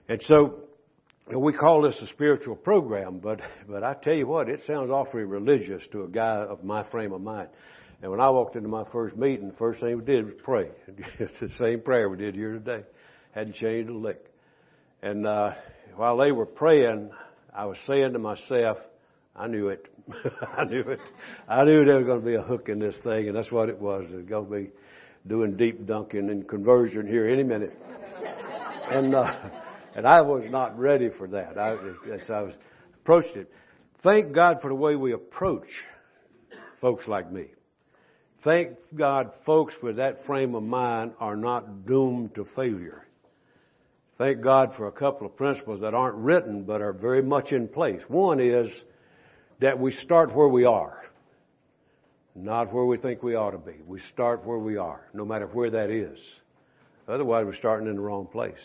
And so we call this a spiritual program, but I tell you what, it sounds awfully religious to a guy of my frame of mind. And when I walked into my first meeting, the first thing we did was pray. It's the same prayer we did here today. Hadn't changed a lick. And while they were praying, I was saying to myself, I knew it. I knew it. I knew there was going to be a hook in this thing, and that's what it was. It was going to be doing deep dunking and conversion here any minute. And I was not ready for that. As I was approached it. Thank God for the way we approach folks like me. Thank God folks with that frame of mind are not doomed to failure. Thank God for a couple of principles that aren't written but are very much in place. One is that we start where we are, not where we think we ought to be. We start where we are, no matter where that is. Otherwise, we're starting in the wrong place.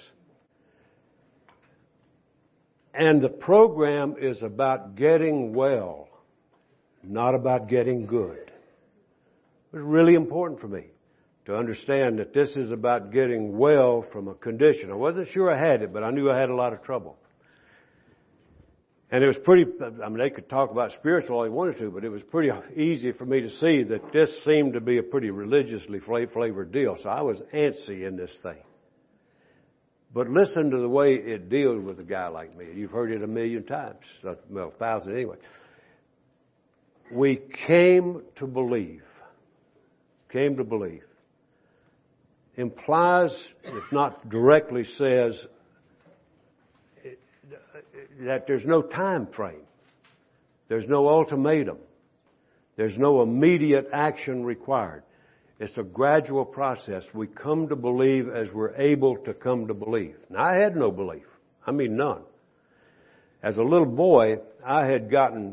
And the program is about getting well, not about getting good. It was really important for me to understand that this is about getting well from a condition. I wasn't sure I had it, but I knew I had a lot of trouble. And it was they could talk about spiritual all they wanted to, but it was pretty easy for me to see that this seemed to be a pretty religiously flavored deal. So I was antsy in this thing. But listen to the way it deals with a guy like me. You've heard it 1,000,000 times. Well, 1,000 anyway. We came to believe. Came to believe. Implies, if not directly says, that there's no time frame. There's no ultimatum. There's no immediate action required. It's a gradual process. We come to believe as we're able to come to believe. Now, I had no belief. I mean, none. As a little boy, I had gotten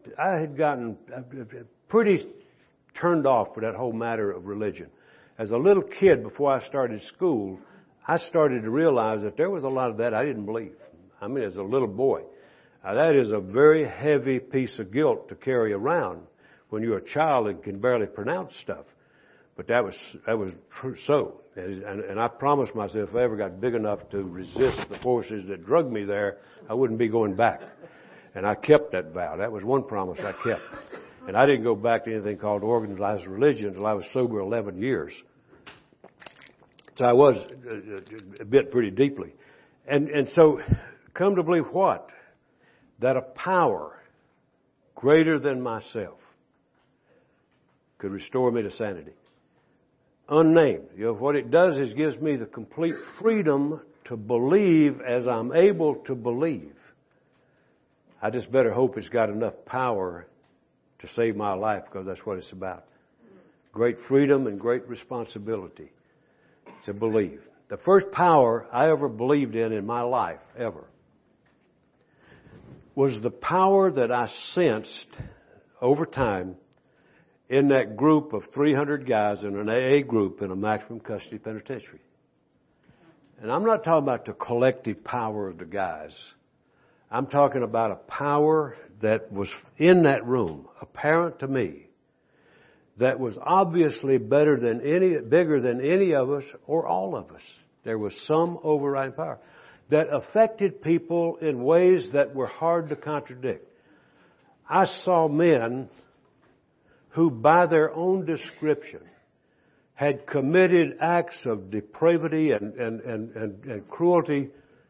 pretty turned off with that whole matter of religion. As a little kid, before I started school, I started to realize that there was a lot of that I didn't believe. I mean, as a little boy. That is a very heavy piece of guilt to carry around when you're a child and can barely pronounce stuff. But that was so. And I promised myself if I ever got big enough to resist the forces that drug me there, I wouldn't be going back. And I kept that vow. That was one promise I kept. And I didn't go back to anything called organized religion until I was sober 11 years. So I was a bit pretty deeply. And so come to believe what? That a power greater than myself could restore me to sanity. Unnamed. You know, what it does is gives me the complete freedom to believe as I'm able to believe. I just better hope it's got enough power to save my life, because that's what it's about. Great freedom and great responsibility to believe. The first power I ever believed in my life, ever, was the power that I sensed over time in that group of 300 guys in an AA group in a maximum custody penitentiary. And I'm not talking about the collective power of the guys. I'm talking about a power that was in that room, apparent to me, that was obviously bigger than any of us or all of us. There was some overriding power that affected people in ways that were hard to contradict. I saw men who, by their own description, had committed acts of depravity and cruelty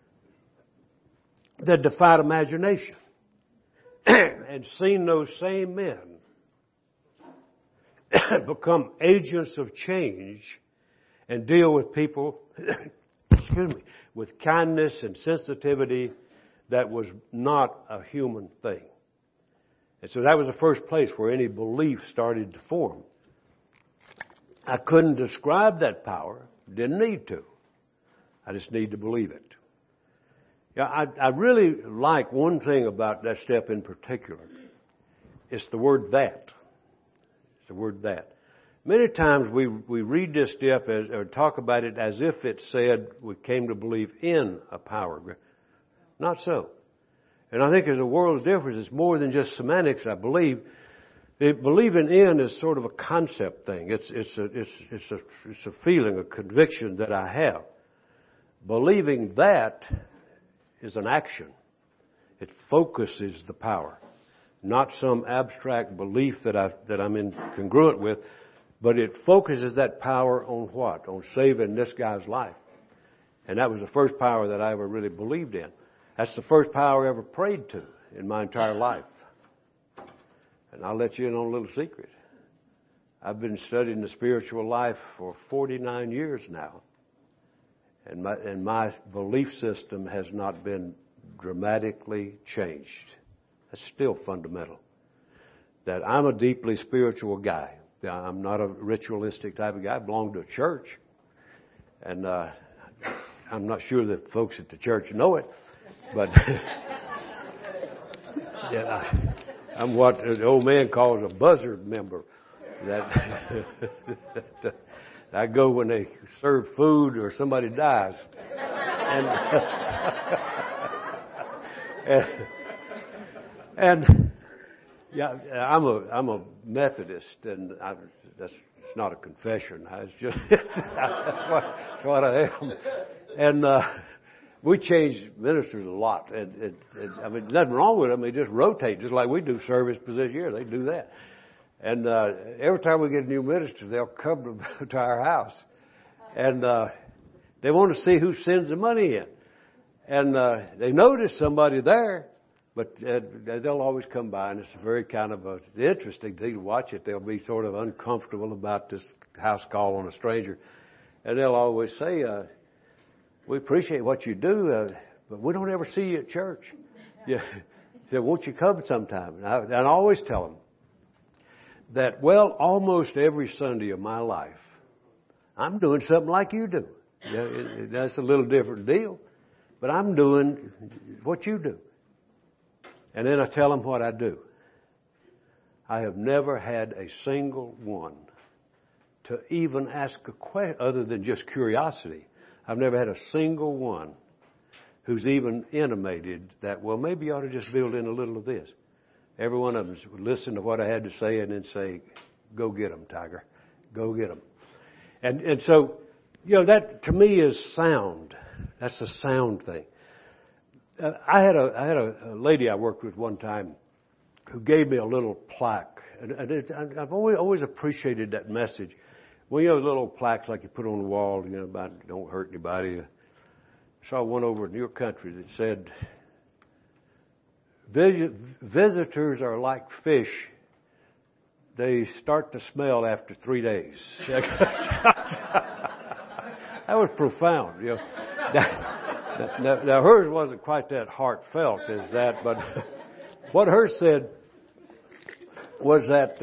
that defied imagination, and seen those same men become agents of change and deal with people, with kindness and sensitivity that was not a human thing. And so that was the first place where any belief started to form. I couldn't describe that power, didn't need to. I just need to believe it. Yeah, I really like one thing about that step in particular. It's the word that. It's the word that. Many times we read this step or talk about it as if it said we came to believe in a power. Not so. And I think there's a world of difference. It's more than just semantics, I believe. Believing in is sort of a concept thing. It's a feeling, a conviction that I have. Believing that is an action. It focuses the power, not some abstract belief that I'm incongruent with, but it focuses that power on what? On saving this guy's life. And that was the first power that I ever really believed in. That's the first power I ever prayed to in my entire life. And I'll let you in on a little secret. I've been studying the spiritual life for 49 years now. And my belief system has not been dramatically changed. That's still fundamental. That I'm a deeply spiritual guy. I'm not a ritualistic type of guy. I belong to a church. And I'm not sure that folks at the church know it. But yeah, I'm what the old man calls a buzzard member. That I go when they serve food or somebody dies. And yeah, I'm a Methodist, and it's not a confession. It's just that's what I am. And we change ministers a lot. And I mean, nothing wrong with them. They just rotate, just like we do service position here. They do that. And every time we get a new minister, they'll come to our house, and they want to see who sends the money in. And they notice somebody there, but they'll always come by, and it's a very kind of an interesting thing to watch it. They'll be sort of uncomfortable about this house call on a stranger, and they'll always say, "We appreciate what you do, but we don't ever see you at church. Yeah, so won't you come sometime?" And I always tell them that, well, almost every Sunday of my life, I'm doing something like you do. Yeah, that's a little different deal, but I'm doing what you do. And then I tell them what I do. I have never had a single one to even ask a question other than just curiosity. I've never had a single one who's even intimated that, well, maybe you ought to just build in a little of this. Every one of them would listen to what I had to say and then say, "Go get them, Tiger. Go get them." And so, you know, that to me is sound. That's a sound thing. I had a lady I worked with one time who gave me a little plaque, and I've always appreciated that message. Well, you know, little plaques like you put on the wall, you know, about don't hurt anybody. I saw one over in your country that said, "Visitors are like fish. They start to smell after 3 days." That was profound. You know, now hers wasn't quite that heartfelt as that, but what hers said was that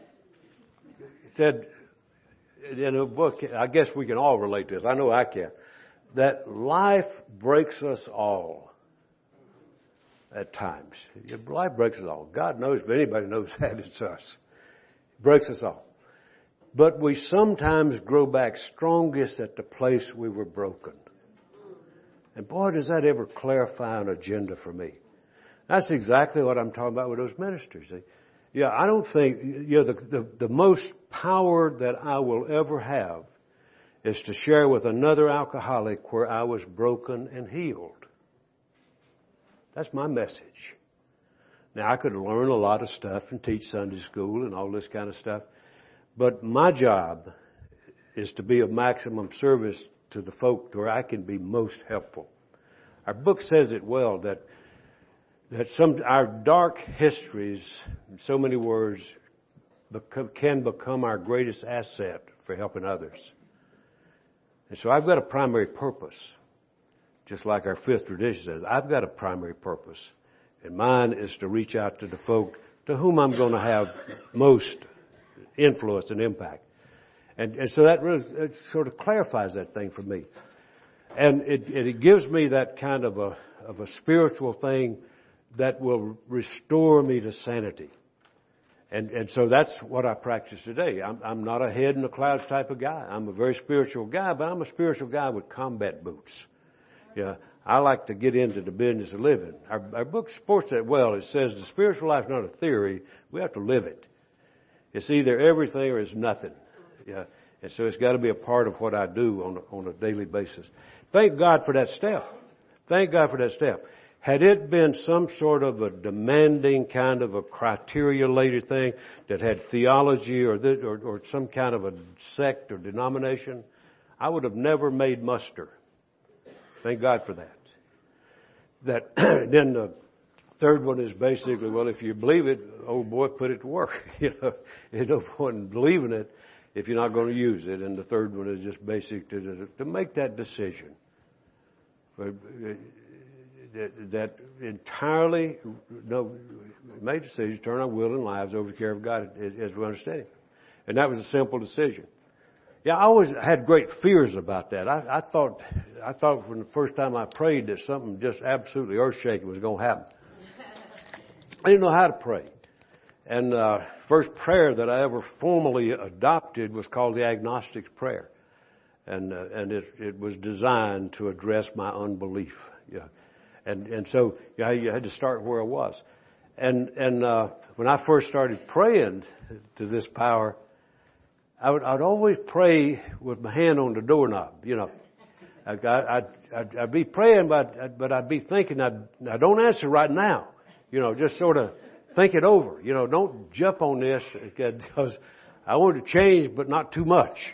said in a book. I guess we can all relate to this. I know I can. That life breaks us all. At times. Life breaks us all. God knows, if anybody knows that, it's us. It breaks us all. But we sometimes grow back strongest at the place we were broken. And boy, does that ever clarify an agenda for me. That's exactly what I'm talking about with those ministers. Yeah, I don't think, you know, the most power that I will ever have is to share with another alcoholic where I was broken and healed. That's my message. Now, I could learn a lot of stuff and teach Sunday school and all this kind of stuff, but my job is to be of maximum service to the folk where I can be most helpful. Our book says it well that our dark histories, in so many words, can become our greatest asset for helping others. And so I've got a primary purpose. Just like our fifth tradition says, I've got a primary purpose. And mine is to reach out to the folk to whom I'm going to have most influence and impact. And so that really it sort of clarifies that thing for me. And it gives me that kind of a spiritual thing that will restore me to sanity. And so that's what I practice today. I'm not a head in the clouds type of guy. I'm a very spiritual guy, but I'm a spiritual guy with combat boots. Yeah, I like to get into the business of living. Our book supports that well. It says the spiritual life is not a theory. We have to live it. It's either everything or it's nothing. Yeah, and so it's got to be a part of what I do on a daily basis. Thank God for that step. Thank God for that step. Had it been some sort of a demanding kind of a criteria-lated thing that had theology or some kind of a sect or denomination, I would have never made muster. Thank God for that. Then the third one is basically, well, if you believe it, oh boy, put it to work. There's no point in believing it if you're not going to use it. And the third one is just basic to make that decision. That entirely, made a decision to turn our will and lives over to the care of God as we understand it. And that was a simple decision. Yeah, I always had great fears about that. I thought from the first time I prayed that something just absolutely earth-shaking was going to happen. I didn't know how to pray. And first prayer that I ever formally adopted was called the agnostic's prayer. And it was designed to address my unbelief. Yeah. And so you had to start where I was. And when I first started praying to this power, I'd always pray with my hand on the doorknob, I'd be praying, but I'd be thinking, I don't answer right now. Just sort of think it over. Don't jump on this because I want to change, but not too much.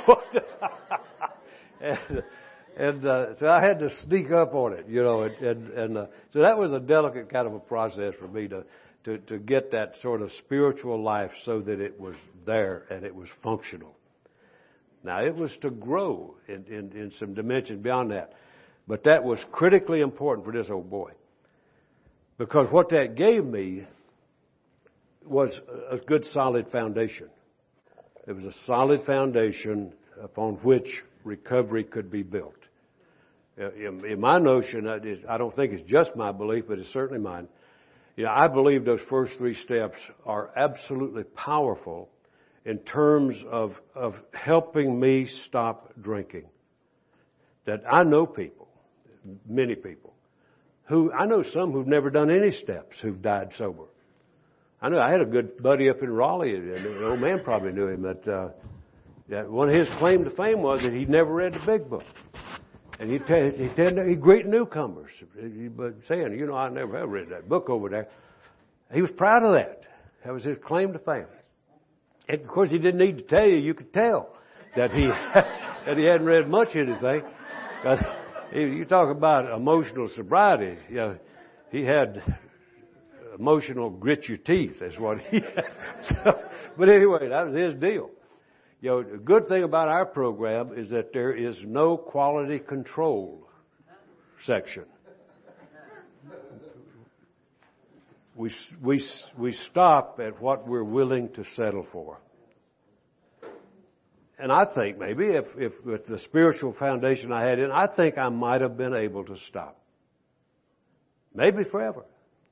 So I had to sneak up on it, so that was a delicate kind of a process for me to get that sort of spiritual life so that it was there and it was functional. Now it was to grow in some dimension beyond that, but that was critically important for this old boy, because what that gave me was a good solid foundation. It was a solid foundation upon which recovery could be built. In my notion, I don't think it's just my belief, but it's certainly mine. I believe those first three steps are absolutely powerful in terms of helping me stop drinking. That I know people, many people, I know some who've never done any steps who've died sober. I had a good buddy up in Raleigh, and the old man probably knew him, that one of his claim to fame was that he'd never read the Big Book. And he'd greet newcomers, but saying, I never have read that book over there. He was proud of that. That was his claim to fame. And of course, he didn't need to tell you. You could tell that he hadn't read much anything. You talk about emotional sobriety. He had emotional grit your teeth. That's what he had. But anyway, that was his deal. The good thing about our program is that there is no quality control section. We stop at what we're willing to settle for. And I think maybe if with the spiritual foundation I had I think I might have been able to stop. Maybe forever.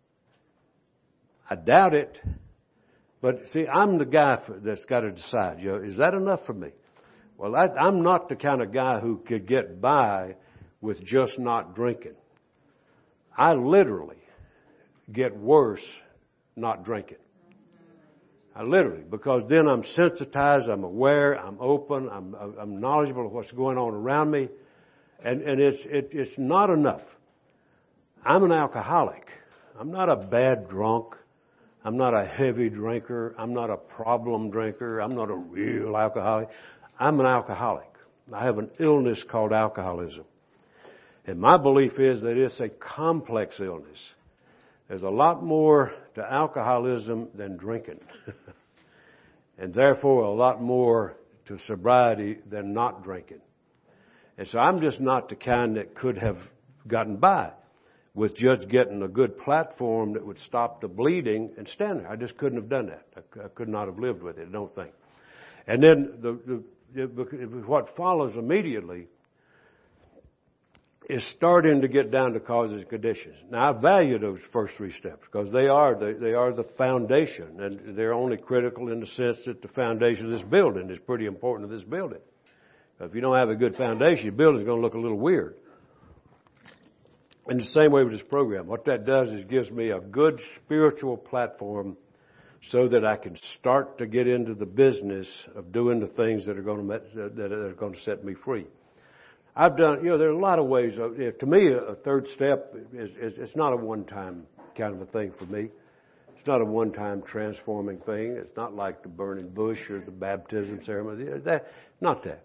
I doubt it. But see, I'm the guy that's got to decide, is that enough for me? Well, I'm not the kind of guy who could get by with just not drinking. I literally get worse not drinking. Because then I'm sensitized, I'm aware, I'm open, I'm knowledgeable of what's going on around me, and it's not enough. I'm an alcoholic. I'm not a bad drunk. I'm not a heavy drinker. I'm not a problem drinker. I'm not a real alcoholic. I'm an alcoholic. I have an illness called alcoholism. And my belief is that it's a complex illness. There's a lot more to alcoholism than drinking. And therefore a lot more to sobriety than not drinking. And so I'm just not the kind that could have gotten by with just getting a good platform that would stop the bleeding and stand there. I just couldn't have done that. I could not have lived with it, I don't think. And then what follows immediately is starting to get down to causes and conditions. Now, I value those first three steps because they are the foundation, and they're only critical in the sense that the foundation of this building is pretty important to this building. If you don't have a good foundation, your building's going to look a little weird. In the same way with this program, what that does is gives me a good spiritual platform so that I can start to get into the business of doing the things that are going to set me free. I've done, there are a lot of ways. To me, a third step it's not a one-time kind of a thing for me. It's not a one-time transforming thing. It's not like the burning bush or the baptism ceremony. Not that.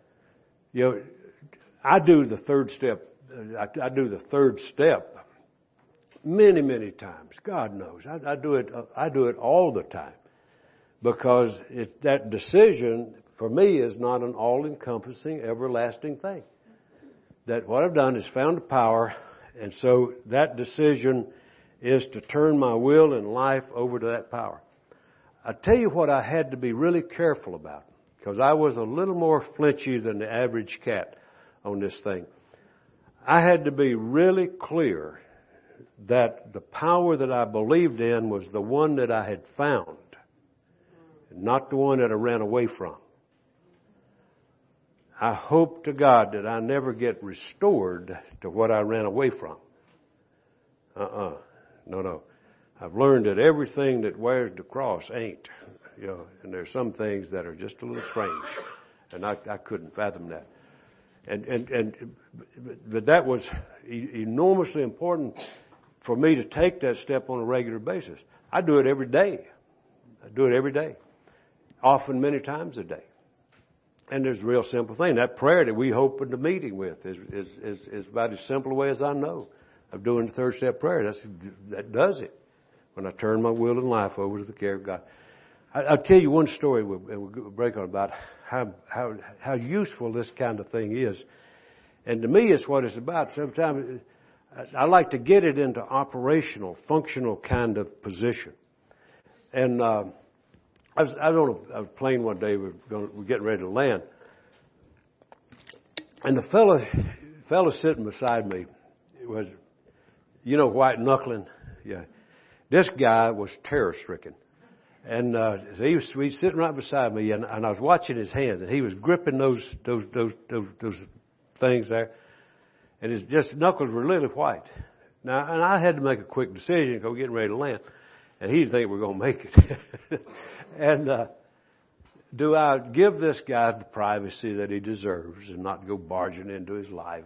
I do the third step. I do the third step many, many times. God knows. I do it all the time, because that decision for me is not an all-encompassing, everlasting thing. That what I've done is found a power, and so that decision is to turn my will and life over to that power. I tell you what I had to be really careful about, because I was a little more flinchy than the average cat on this thing. I had to be really clear that the power that I believed in was the one that I had found, not the one that I ran away from. I hope to God that I never get restored to what I ran away from. No. I've learned that everything that wears the cross ain't, and there's some things that are just a little strange, and I couldn't fathom that. But that was enormously important for me to take that step on a regular basis. I do it every day. Often many times a day. And there's a real simple thing. That prayer that we opened the meeting with is about as simple a way as I know of doing the third step prayer. That does it. When I turn my will and life over to the care of God. I'll tell you one story, and we'll break on about how useful this kind of thing is. And to me, it's what it's about. Sometimes I like to get it into operational, functional kind of position. And I was on a plane one day. We're getting ready to land, and the fellow sitting beside me was, white knuckling. Yeah, this guy was terror stricken, and so he was sitting right beside me, and I was watching his hands, and he was gripping those things there, and his knuckles were literally white. Now, and I had to make a quick decision because we're getting ready to land, and he didn't think we were going to make it. And do I give this guy the privacy that he deserves and not go barging into his life,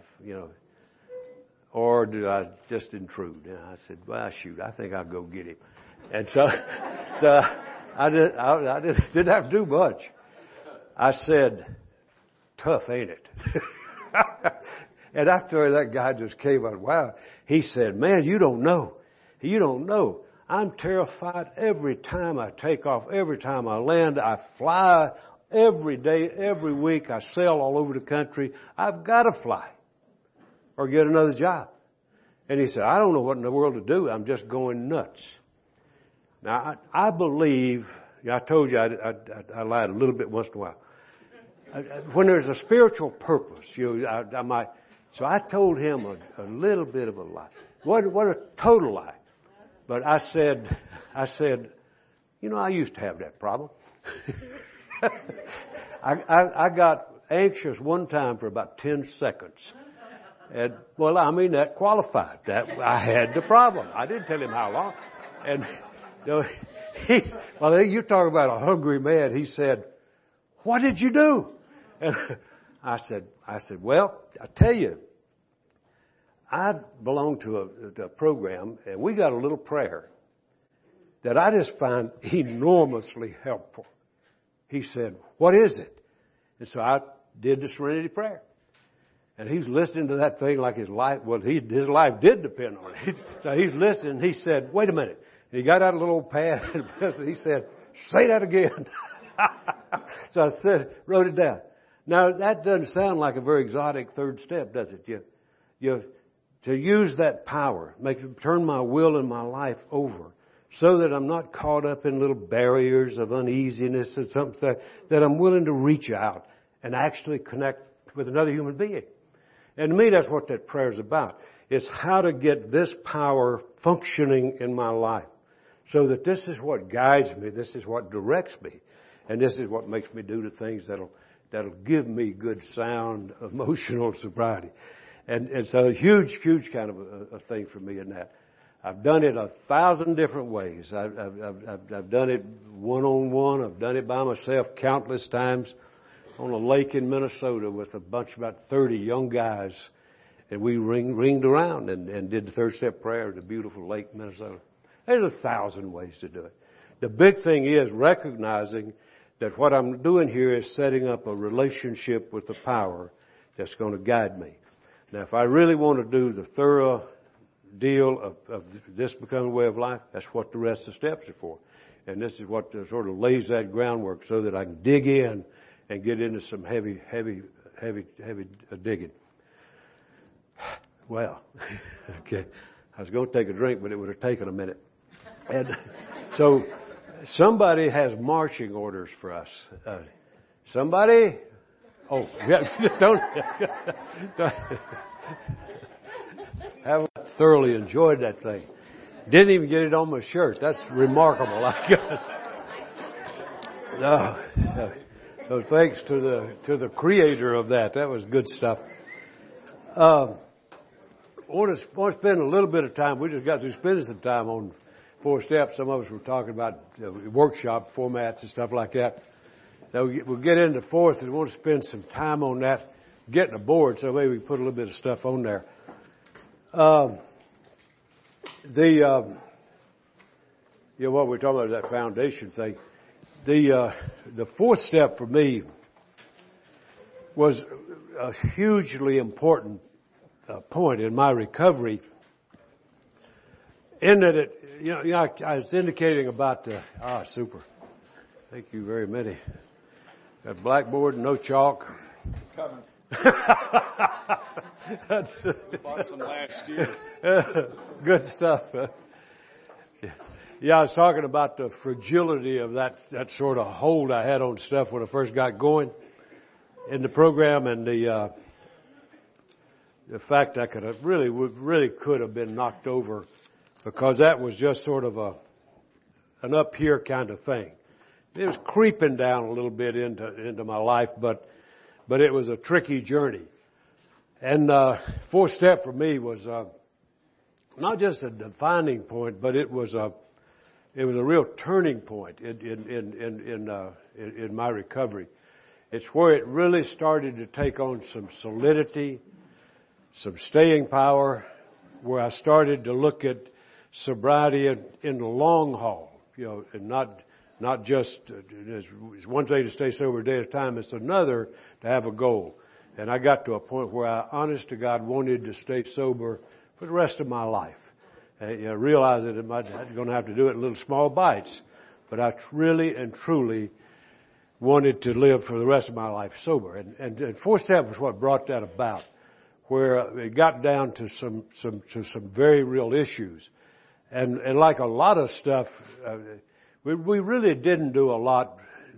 or do I just intrude? And I said, well, shoot, I think I'll go get him. And so I didn't have to do much. I said, tough, ain't it? And after that guy just came out, wow. He said, man, you don't know. I'm terrified every time I take off, every time I land. I fly every day, every week. I sail all over the country. I've got to fly or get another job. And he said, I don't know what in the world to do. I'm just going nuts. Now, I believe, I told you I lied a little bit once in a while. When there's a spiritual purpose, I might. So I told him a little bit of a lie. What a total lie. But I said, I used to have that problem. I got anxious one time for about 10 seconds. And, that qualified. That I had the problem. I didn't tell him how long. And, you talk about a hungry man. He said, what did you do? And I said, well, I tell you, I belong to a program, and we got a little prayer that I just find enormously helpful. He said, what is it? And so I did the Serenity Prayer. And he's listening to that thing like his life, his life did depend on it. So he's listening. He said, wait a minute. And he got out a little pad and he said, say that again. So I wrote it down. Now that doesn't sound like a very exotic third step, does it? To use that power, turn my will and my life over so that I'm not caught up in little barriers of uneasiness and something that I'm willing to reach out and actually connect with another human being. And to me, that's what that prayer is about. It's how to get this power functioning in my life so that this is what guides me, this is what directs me, and this is what makes me do the things that'll give me good, sound, emotional sobriety. And so a huge kind of a thing for me in that. I've done it 1,000 different ways. I've done it one-on-one. I've done it by myself countless times. on a lake in Minnesota with a bunch, about 30 young guys, and we ringed around and did the third step prayer at a beautiful lake, Minnesota. There's 1,000 ways to do it. The big thing is recognizing that what I'm doing here is setting up a relationship with the power that's going to guide me. Now, if I really want to do the thorough deal of this becoming a way of life, that's what the rest of the steps are for. And this is what sort of lays that groundwork so that I can dig in and get into some heavy digging. Well, okay. I was going to take a drink, but it would have taken a minute. And so somebody has marching orders for us. Somebody? Oh, yeah, don't. Haven't thoroughly enjoyed that thing. Didn't even get it on my shirt. That's remarkable. So thanks to the creator of that. That was good stuff. I want to spend a little bit of time. We just got through spending some time on 4 steps. Some of us were talking about workshop formats and stuff like that. Now we'll get into 4th, and we want to spend some time on that, getting a board, so maybe we can put a little bit of stuff on there. What we're talking about is that foundation thing. The 4th step for me was a hugely important point in my recovery. In that I was indicating about super. Thank you very many. Got blackboard, no chalk. Coming. That's we bought some last year. Good stuff. Yeah, I was talking about the fragility of that sort of hold I had on stuff when I first got going in the program, and the fact I could have really could have been knocked over, because that was just sort of an up here kind of thing. It was creeping down a little bit into my life, but it was a tricky journey. And 4th step for me was not just a defining point, but it was a real turning point in my recovery. It's where it really started to take on some solidity, some staying power, where I started to look at sobriety in the long haul, and not just it's one thing to stay sober a day at a time. It's another to have a goal. And I got to a point where I, honest to God, wanted to stay sober for the rest of my life. I realized that I was going to have to do it in little small bites, but I really and truly wanted to live for the rest of my life sober. And 4th step was what brought that about, where it got down to some very real issues. And like a lot of stuff, we really didn't do a lot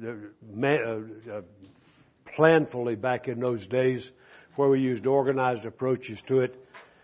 planfully back in those days, where we used organized approaches to it.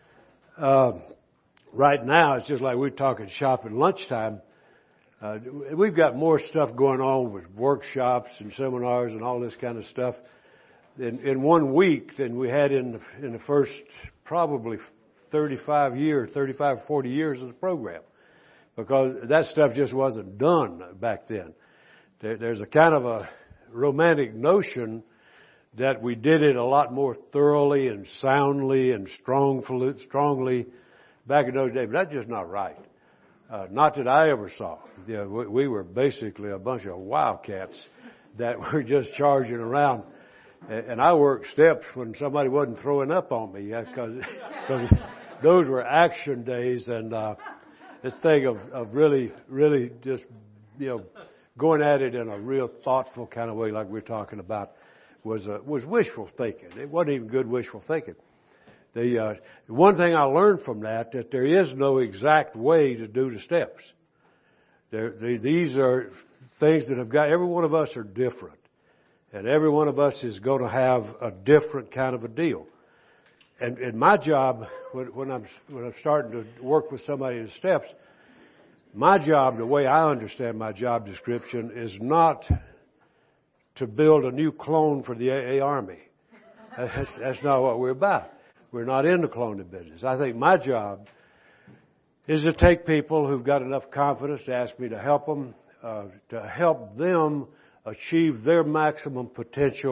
Right now, it's just like we're talking shop at lunchtime. We've got more stuff going on with workshops and seminars and all this kind of stuff in 1 week than we had in the first probably 35 or 40 years of the program, because that stuff just wasn't done back then. There's a kind of a romantic notion that we did it a lot more thoroughly and soundly and strongly back in those days, but that's just not right. Not that I ever saw. We were basically a bunch of wildcats that were just charging around. And I worked steps when somebody wasn't throwing up on me, because those were action days. And this thing of really just going at it in a real thoughtful kind of way, like we're talking about, was wishful thinking. It wasn't even good wishful thinking. The one thing I learned from that there is no exact way to do the steps. These are things that every one of us are different, and every one of us is going to have a different kind of a deal. And my job, when I'm starting to work with somebody in the steps, my job, the way I understand my job description, is not to build a new clone for the AA Army. That's not what we're about. We're not in the cloning business. I think my job is to take people who've got enough confidence to ask me to help them achieve their maximum potential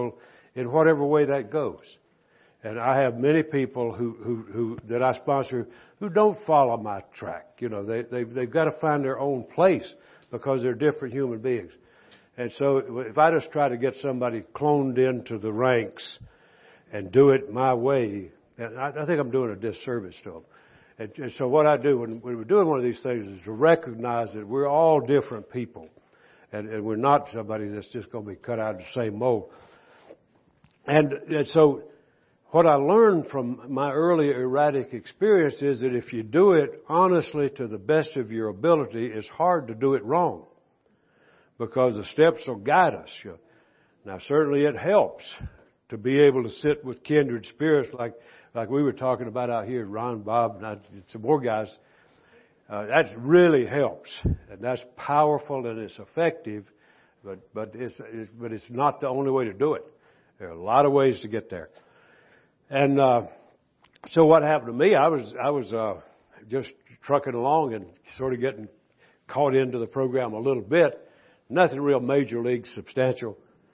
in whatever way that goes. And I have many people who that I sponsor who don't follow my track. You know, they've got to find their own place because they're different human beings. And so if I just try to get somebody cloned into the ranks and do it my way, I think I'm doing a disservice to them. And so what I do when we're doing one of these things is to recognize that we're all different people. And we're not somebody that's just going to be cut out of the same mold. And so what I learned from my early erratic experience is that if you do it honestly to the best of your ability, it's hard to do it wrong because the steps will guide us. Now, certainly it helps to be able to sit with kindred spirits like we were talking about out here, Ron, Bob, and some more guys. That really helps, and that's powerful and it's effective, but it's not the only way to do it. There are a lot of ways to get there. And so what happened to me? I was just trucking along and sort of getting caught into the program a little bit. Nothing real major league substantial.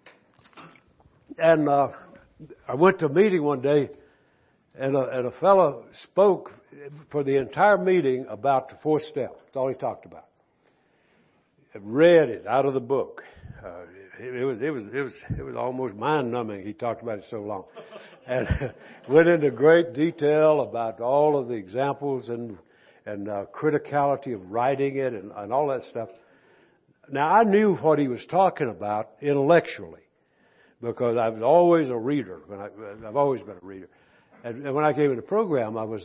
And I went to a meeting one day, and a fellow spoke for the entire meeting about the fourth step. That's all he talked about. I read it out of the book. It was almost mind-numbing. He talked about it so long, and went into great detail about all of the examples and criticality of writing it and all that stuff. Now I knew what he was talking about intellectually because I was always a reader. I've always been a reader, and when I came in the program, I'm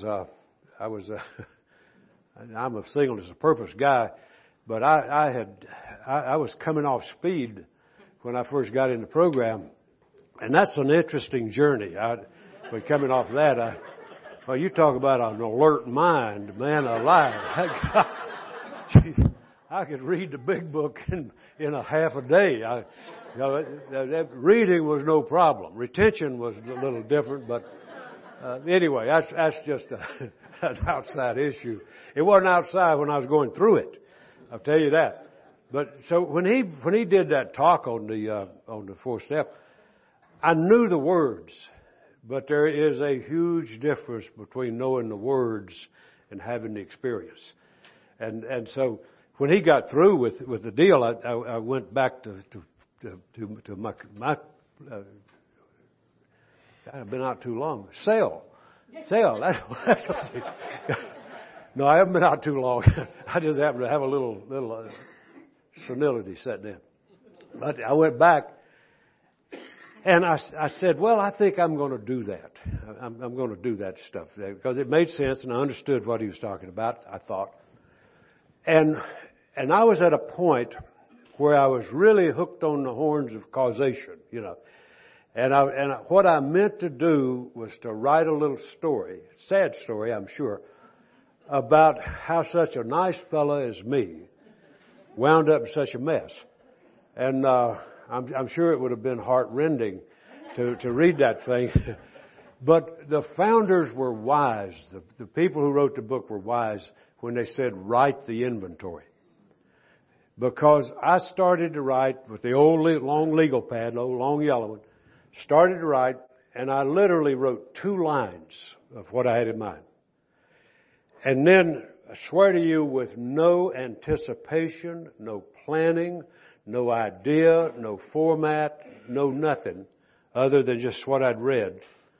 a singleness of purpose guy, but I was coming off speed when I first got in the program, and that's an interesting journey. But coming off that, well, you talk about an alert mind, man alive. I could read the big book in a half a day. Reading was no problem. Retention was a little different, but anyway, that's just an outside issue. It wasn't outside when I was going through it. I'll tell you that. But so when he did that talk on the fourth step, I knew the words, but there is a huge difference between knowing the words and having the experience. And so when he got through with the deal, I went back to my I've been out too long. Cell. That's something. No, I haven't been out too long. I just happen to have a little senility setting in. But I went back and I said, well, I think I'm going to do that. I'm going to do that stuff because it made sense and I understood what he was talking about, I thought. And I was at a point where I was really hooked on the horns of causation, you know. And what I meant to do was to write a little story, sad story, I'm sure, about how such a nice fella as me wound up in such a mess. And I'm sure it would have been heartrending to read that thing. But the founders were wise. The people who wrote the book were wise when they said, write the inventory. Because I started to write with the old long legal pad, the old long yellow one, started to write, and I literally wrote 2 lines of what I had in mind. And then, I swear to you, with no anticipation, no planning, no idea, no format, no nothing, other than just what I'd read.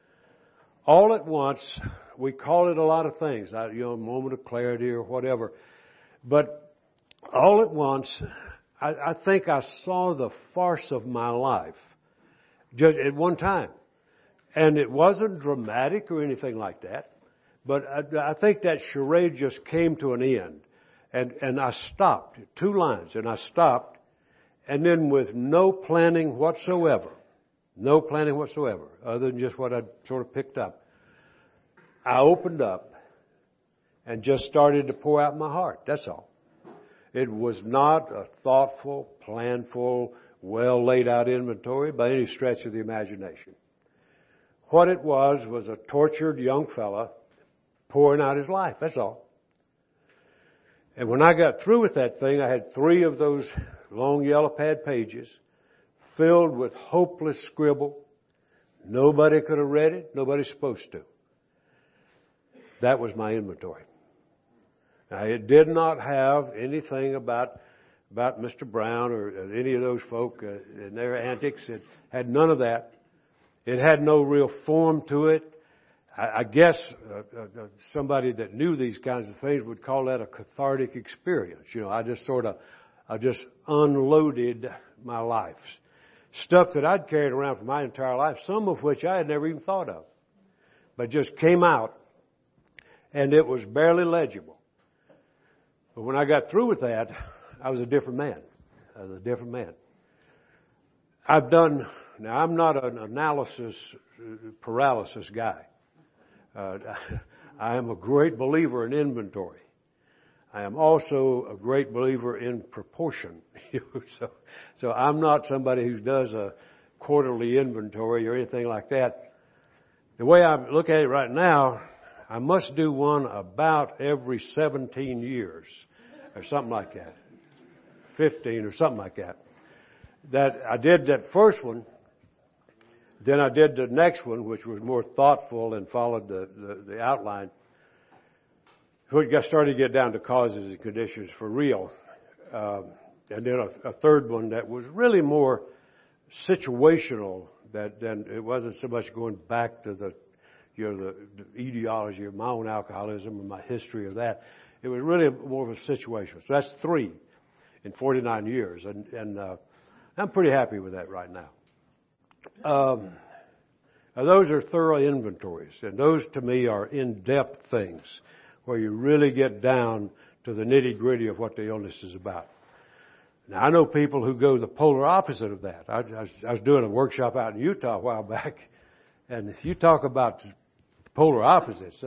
All at once, we call it a lot of things, a moment of clarity or whatever. But all at once, I think I saw the farce of my life just at one time. And it wasn't dramatic or anything like that. But I think that charade just came to an end. And I stopped. 2 lines. And I stopped. And then with no planning whatsoever, other than just what I'd sort of picked up, I opened up and just started to pour out my heart. That's all. It was not a thoughtful, planful, well laid out inventory by any stretch of the imagination. What it was a tortured young fella pouring out his life. That's all. And when I got through with that thing, I had 3 of those long yellow pad pages filled with hopeless scribble Nobody could have read it. Nobody's supposed to. That was my inventory. Now, it did not have anything about Mr. Brown or any of those folk and their antics. It had none of that. It had no real form to it. I guess somebody that knew these kinds of things would call that a cathartic experience. You know, I just unloaded my life. Stuff that I'd carried around for my entire life, some of which I had never even thought of, but just came out, and it was barely legible. But when I got through with that, I was a different man. Now I'm not an analysis paralysis guy. I am a great believer in inventory. I am also a great believer in proportion. So I'm not somebody who does a quarterly inventory or anything like that. The way I look at it right now, I must do one about every 17 years or something like that. 15 or something like that. That I did that first one. Then I did the next one, which was more thoughtful and followed the outline. We started to get down to causes and conditions for real. And then a third one that was really more situational, than it wasn't so much going back to the etiology of my own alcoholism and my history of that. It was really more of a situation. So that's 3 in 49 years. And I'm pretty happy with that right now. Now those are thorough inventories, and those to me are in-depth things where you really get down to the nitty-gritty of what the illness is about. Now I know people who go the polar opposite of that. I was doing a workshop out in Utah a while back, and if you talk about polar opposites,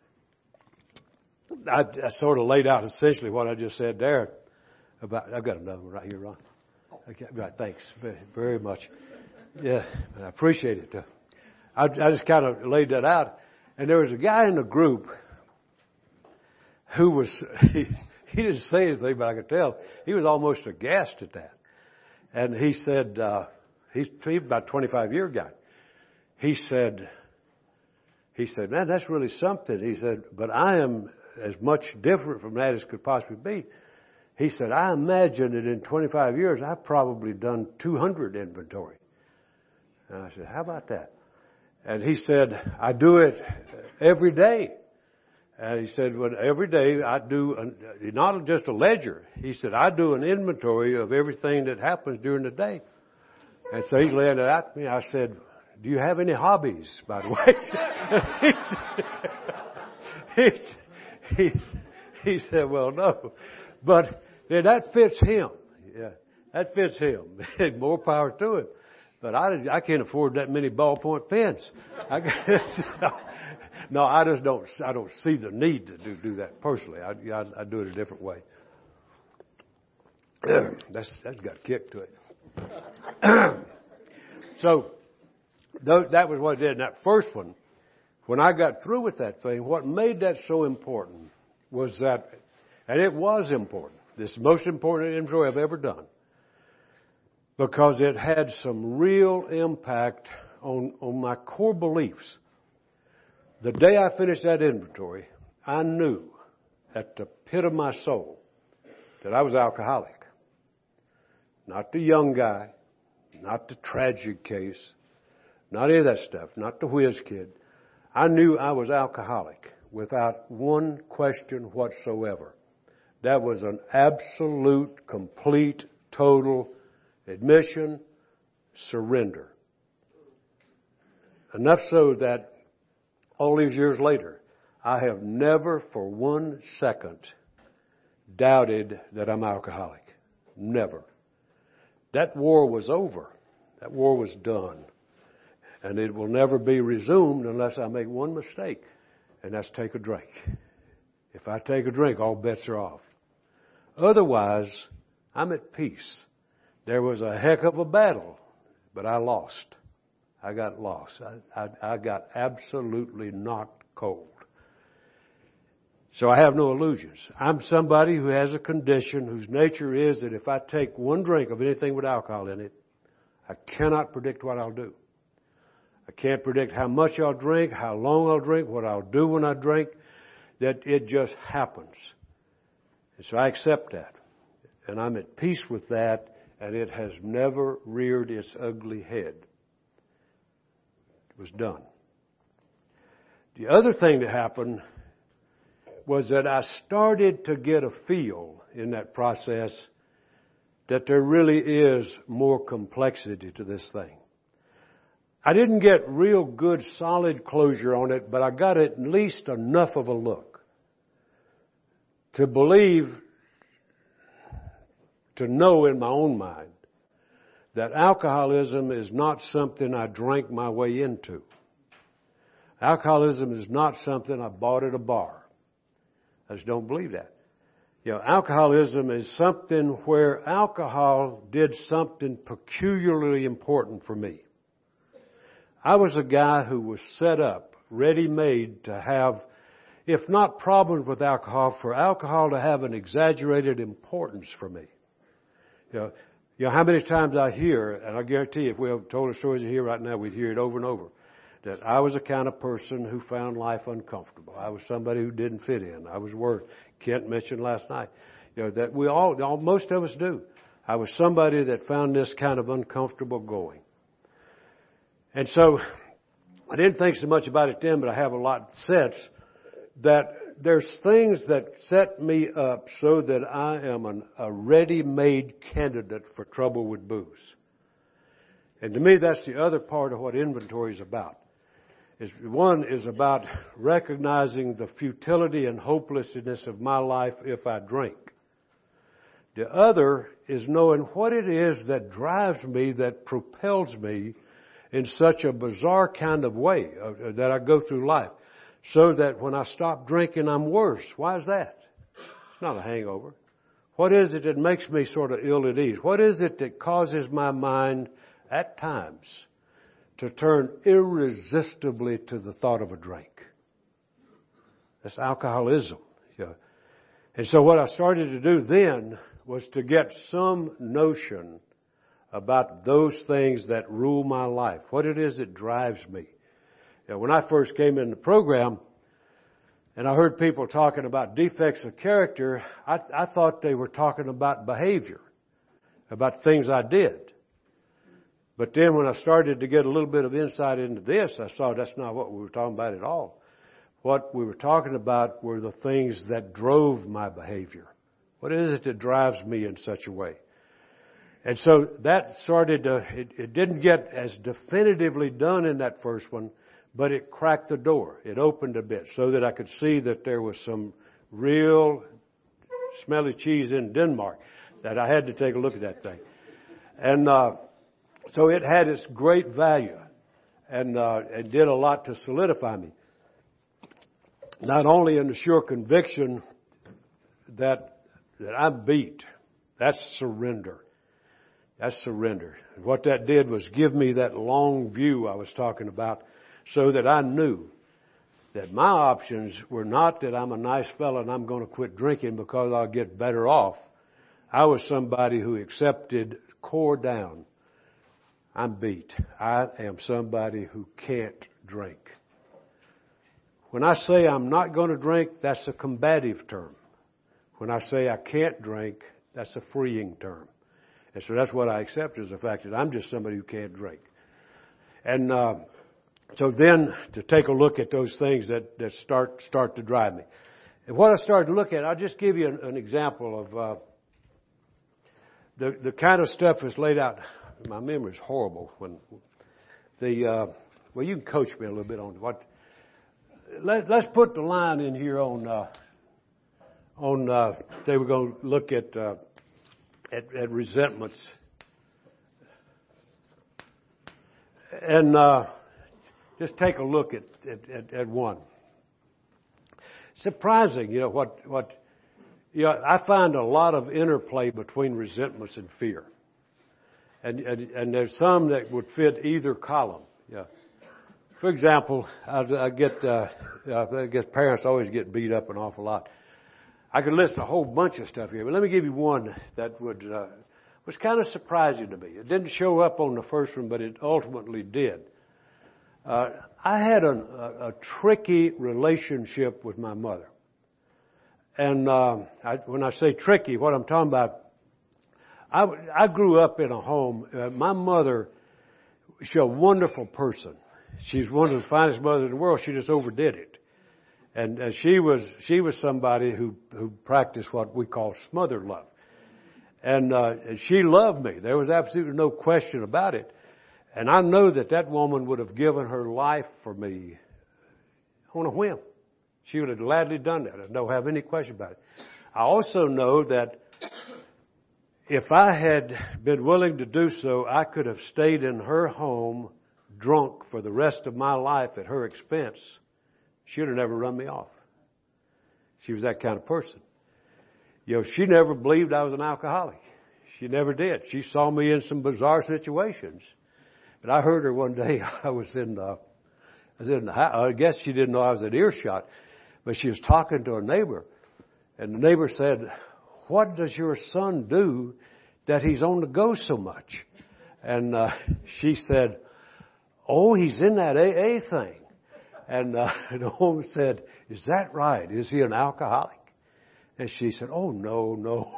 I sort of laid out essentially what I just said there. I've got another one right here, Ron. Okay, right, thanks very much. Yeah, I appreciate it. I just kind of laid that out. And there was a guy in the group who was, he didn't say anything, but I could tell he was almost aghast at that. And he said, he's about a 25-year guy. He said, man, that's really something. He said, but I am as much different from that as could possibly be. He said, I imagine that in 25 years, I've probably done 200 inventory. And I said, how about that? And he said, I do it every day. And he said, well, every day I do, not just a ledger. He said, I do an inventory of everything that happens during the day. And so he's laying it out to me. I said, do you have any hobbies, by the way? He said, well, no. But yeah, that fits him. Yeah, that fits him. More power to it. But I can't afford that many ballpoint pens. No, I don't see the need to do that personally. I do it a different way. That's got a kick to it. So that was what I did. And that first one, when I got through with that thing, what made that so important was that, and it was important. This is the most important inventory I've ever done, because it had some real impact on my core beliefs. The day I finished that inventory, I knew at the pit of my soul that I was alcoholic. Not the young guy, not the tragic case, not any of that stuff, not the whiz kid. I knew I was alcoholic without one question whatsoever. That was an absolute, complete, total admission, surrender. Enough so that all these years later, I have never for 1 second doubted that I'm alcoholic. Never. That war was over. That war was done. And it will never be resumed unless I make one mistake, and that's take a drink. If I take a drink, all bets are off. Otherwise, I'm at peace. There was a heck of a battle, but I lost. I got lost. I got absolutely knocked cold. So I have no illusions. I'm somebody who has a condition whose nature is that if I take one drink of anything with alcohol in it, I cannot predict what I'll do. I can't predict how much I'll drink, how long I'll drink, what I'll do when I drink. That it just happens. And so I accept that. And I'm at peace with that, and it has never reared its ugly head. It was done. The other thing that happened was that I started to get a feel in that process that there really is more complexity to this thing. I didn't get real good, solid closure on it, but I got at least enough of a look to believe, to know in my own mind, that alcoholism is not something I drank my way into. Alcoholism is not something I bought at a bar. I just don't believe that. Alcoholism is something where alcohol did something peculiarly important for me. I was a guy who was set up, ready-made to have, if not problems with alcohol, for alcohol to have an exaggerated importance for me. How many times I hear, and I guarantee you, if we told the stories here right now, we'd hear it over and over, that I was the kind of person who found life uncomfortable. I was somebody who didn't fit in. I was worried. Kent mentioned last night, that we all, most of us do. I was somebody that found this kind of uncomfortable going. And so, I didn't think so much about it then, but I have a lot since, that there's things that set me up so that I am a ready-made candidate for trouble with booze. And to me, that's the other part of what inventory is about. One is about recognizing the futility and hopelessness of my life if I drink. The other is knowing what it is that drives me, that propels me in such a bizarre kind of way that I go through life. So that when I stop drinking, I'm worse. Why is that? It's not a hangover. What is it that makes me sort of ill at ease? What is it that causes my mind at times to turn irresistibly to the thought of a drink? That's alcoholism. And so what I started to do then was to get some notion about those things that rule my life. What it is that drives me. When I first came in the program and I heard people talking about defects of character, I thought they were talking about behavior, about things I did. But then when I started to get a little bit of insight into this, I saw that's not what we were talking about at all. What we were talking about were the things that drove my behavior. What is it that drives me in such a way? And so that started to, it didn't get as definitively done in that first one, but it cracked the door. It opened a bit so that I could see that there was some real smelly cheese in Denmark, that I had to take a look at that thing. And so it had its great value, and it did a lot to solidify me. Not only in the sure conviction that I'm beat. That's surrender. That's surrender. And what that did was give me that long view I was talking about, so that I knew that my options were not that I'm a nice fellow and I'm going to quit drinking because I'll get better off. I was somebody who accepted core down. I'm beat. I am somebody who can't drink. When I say I'm not going to drink, that's a combative term. When I say I can't drink, that's a freeing term. And so that's what I accept, is the fact that I'm just somebody who can't drink. And so then to take a look at those things that start to drive me. And what I started to look at, I'll just give you an example of the kind of stuff that's laid out. My memory is horrible. Well, you can coach me a little bit on what. Let's put the line in here on. They were going to look at resentments, and just take a look at one. Surprising, I find a lot of interplay between resentments and fear. And there's some that would fit either column. Yeah. For example, I guess parents always get beat up an awful lot. I could list a whole bunch of stuff here, but let me give you one that was kind of surprising to me. It didn't show up on the first one, but it ultimately did. I had a tricky relationship with my mother. And when I say tricky, what I'm talking about, I grew up in a home. My mother, she's a wonderful person. She's one of the finest mothers in the world. She just overdid it. And she was somebody who practiced what we call smothered love. And she loved me. There was absolutely no question about it. And I know that woman would have given her life for me on a whim. She would have gladly done that. I don't have any question about it. I also know that if I had been willing to do so, I could have stayed in her home drunk for the rest of my life at her expense. She would have never run me off. She was that kind of person. She never believed I was an alcoholic. She never did. She saw me in some bizarre situations. But I heard her one day. I was in the house. I guess she didn't know I was at earshot, but she was talking to her neighbor, and the neighbor said, "What does your son do that he's on the go so much?" And she said, "Oh, he's in that AA thing." And the woman said, "Is that right? Is he an alcoholic?" And she said, "Oh, no."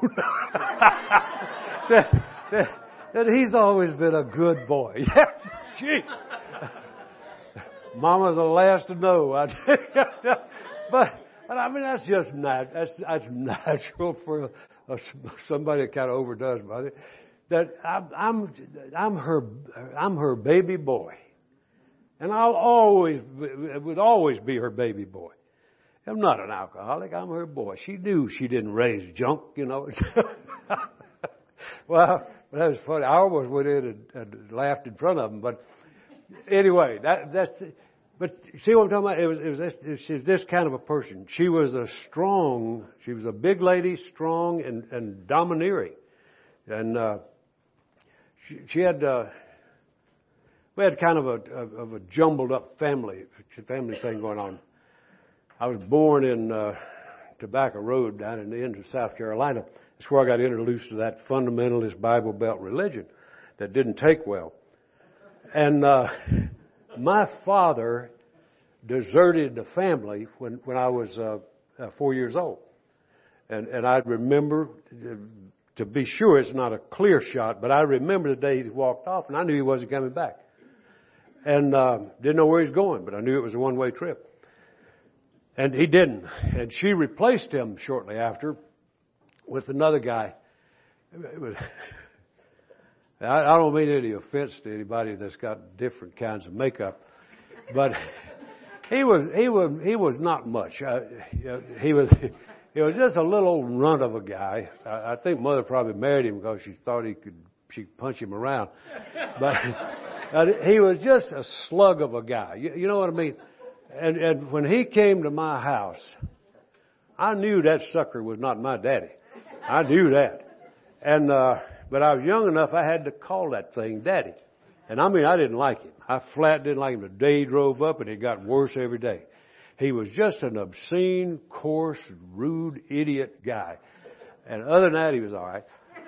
That he's always been a good boy. Yes, jeez. Mama's the last to know. But I mean, that's just that's natural for somebody that kind of overdoes mother. That I'm her baby boy, and would always be her baby boy. I'm not an alcoholic. I'm her boy. She knew she didn't raise junk, Well, that was funny. I almost went in and laughed in front of them. But anyway, but see what I'm talking about? She was this kind of a person. She was a big lady, strong and domineering. And, we had kind of a jumbled up family thing going on. I was born in, Tobacco Road down in the end of South Carolina. That's where I got introduced to that fundamentalist Bible Belt religion that didn't take well. And my father deserted the family when I was 4 years old. And I remember, to be sure it's not a clear shot, but I remember the day he walked off, and I knew he wasn't coming back. And didn't know where he was going, but I knew it was a one-way trip. And he didn't. And she replaced him shortly after with another guy. I don't mean any offense to anybody that's got different kinds of makeup, but he was not much. He was just a little runt of a guy. I think Mother probably married him because she thought she could punch him around. But he was just a slug of a guy. You know what I mean? And when he came to my house, I knew that sucker was not my daddy. I knew that. And, but I was young enough, I had to call that thing daddy. And I mean, I didn't like him. I flat didn't like him. The day he drove up, and it got worse every day. He was just an obscene, coarse, rude, idiot guy. And other than that, he was all right.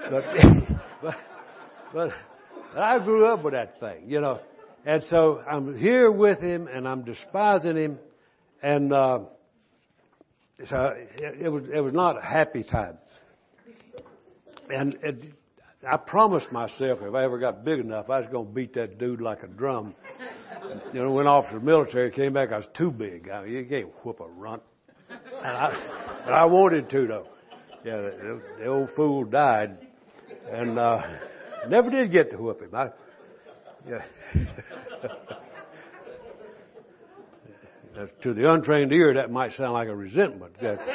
But I grew up with that thing, And so I'm here with him, and I'm despising him, and so it was not a happy time. And I promised myself if I ever got big enough, I was going to beat that dude like a drum. Went off to the military, came back, I was too big. You can't whoop a runt. But I wanted to, though. Yeah, the old fool died, and never did get to whoop him. Yeah. To the untrained ear, that might sound like a resentment.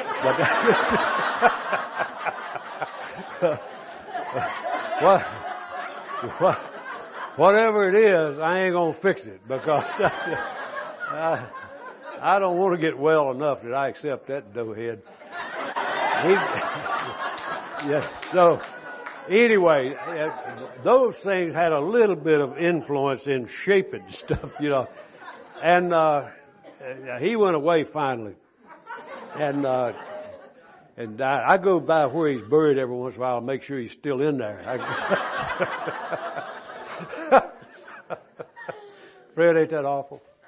Whatever it is, I ain't gonna fix it because I don't want to get well enough that I accept that doughhead. Yes. So anyway, those things had a little bit of influence in shaping stuff, And he went away finally, and I go by where he's buried every once in a while and make sure he's still in there. Fred, ain't that awful?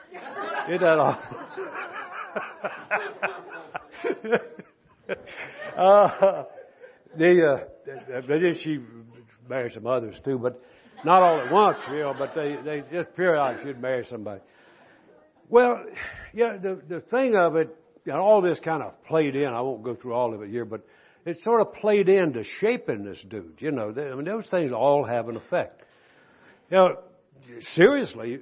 Isn't that awful? She married some others too, but not all at once, but they just periodically she'd marry somebody. Well, yeah, the thing of it, all this kind of played in. I won't go through all of it here, but it sort of played into shaping this dude. Those things all have an effect. Seriously,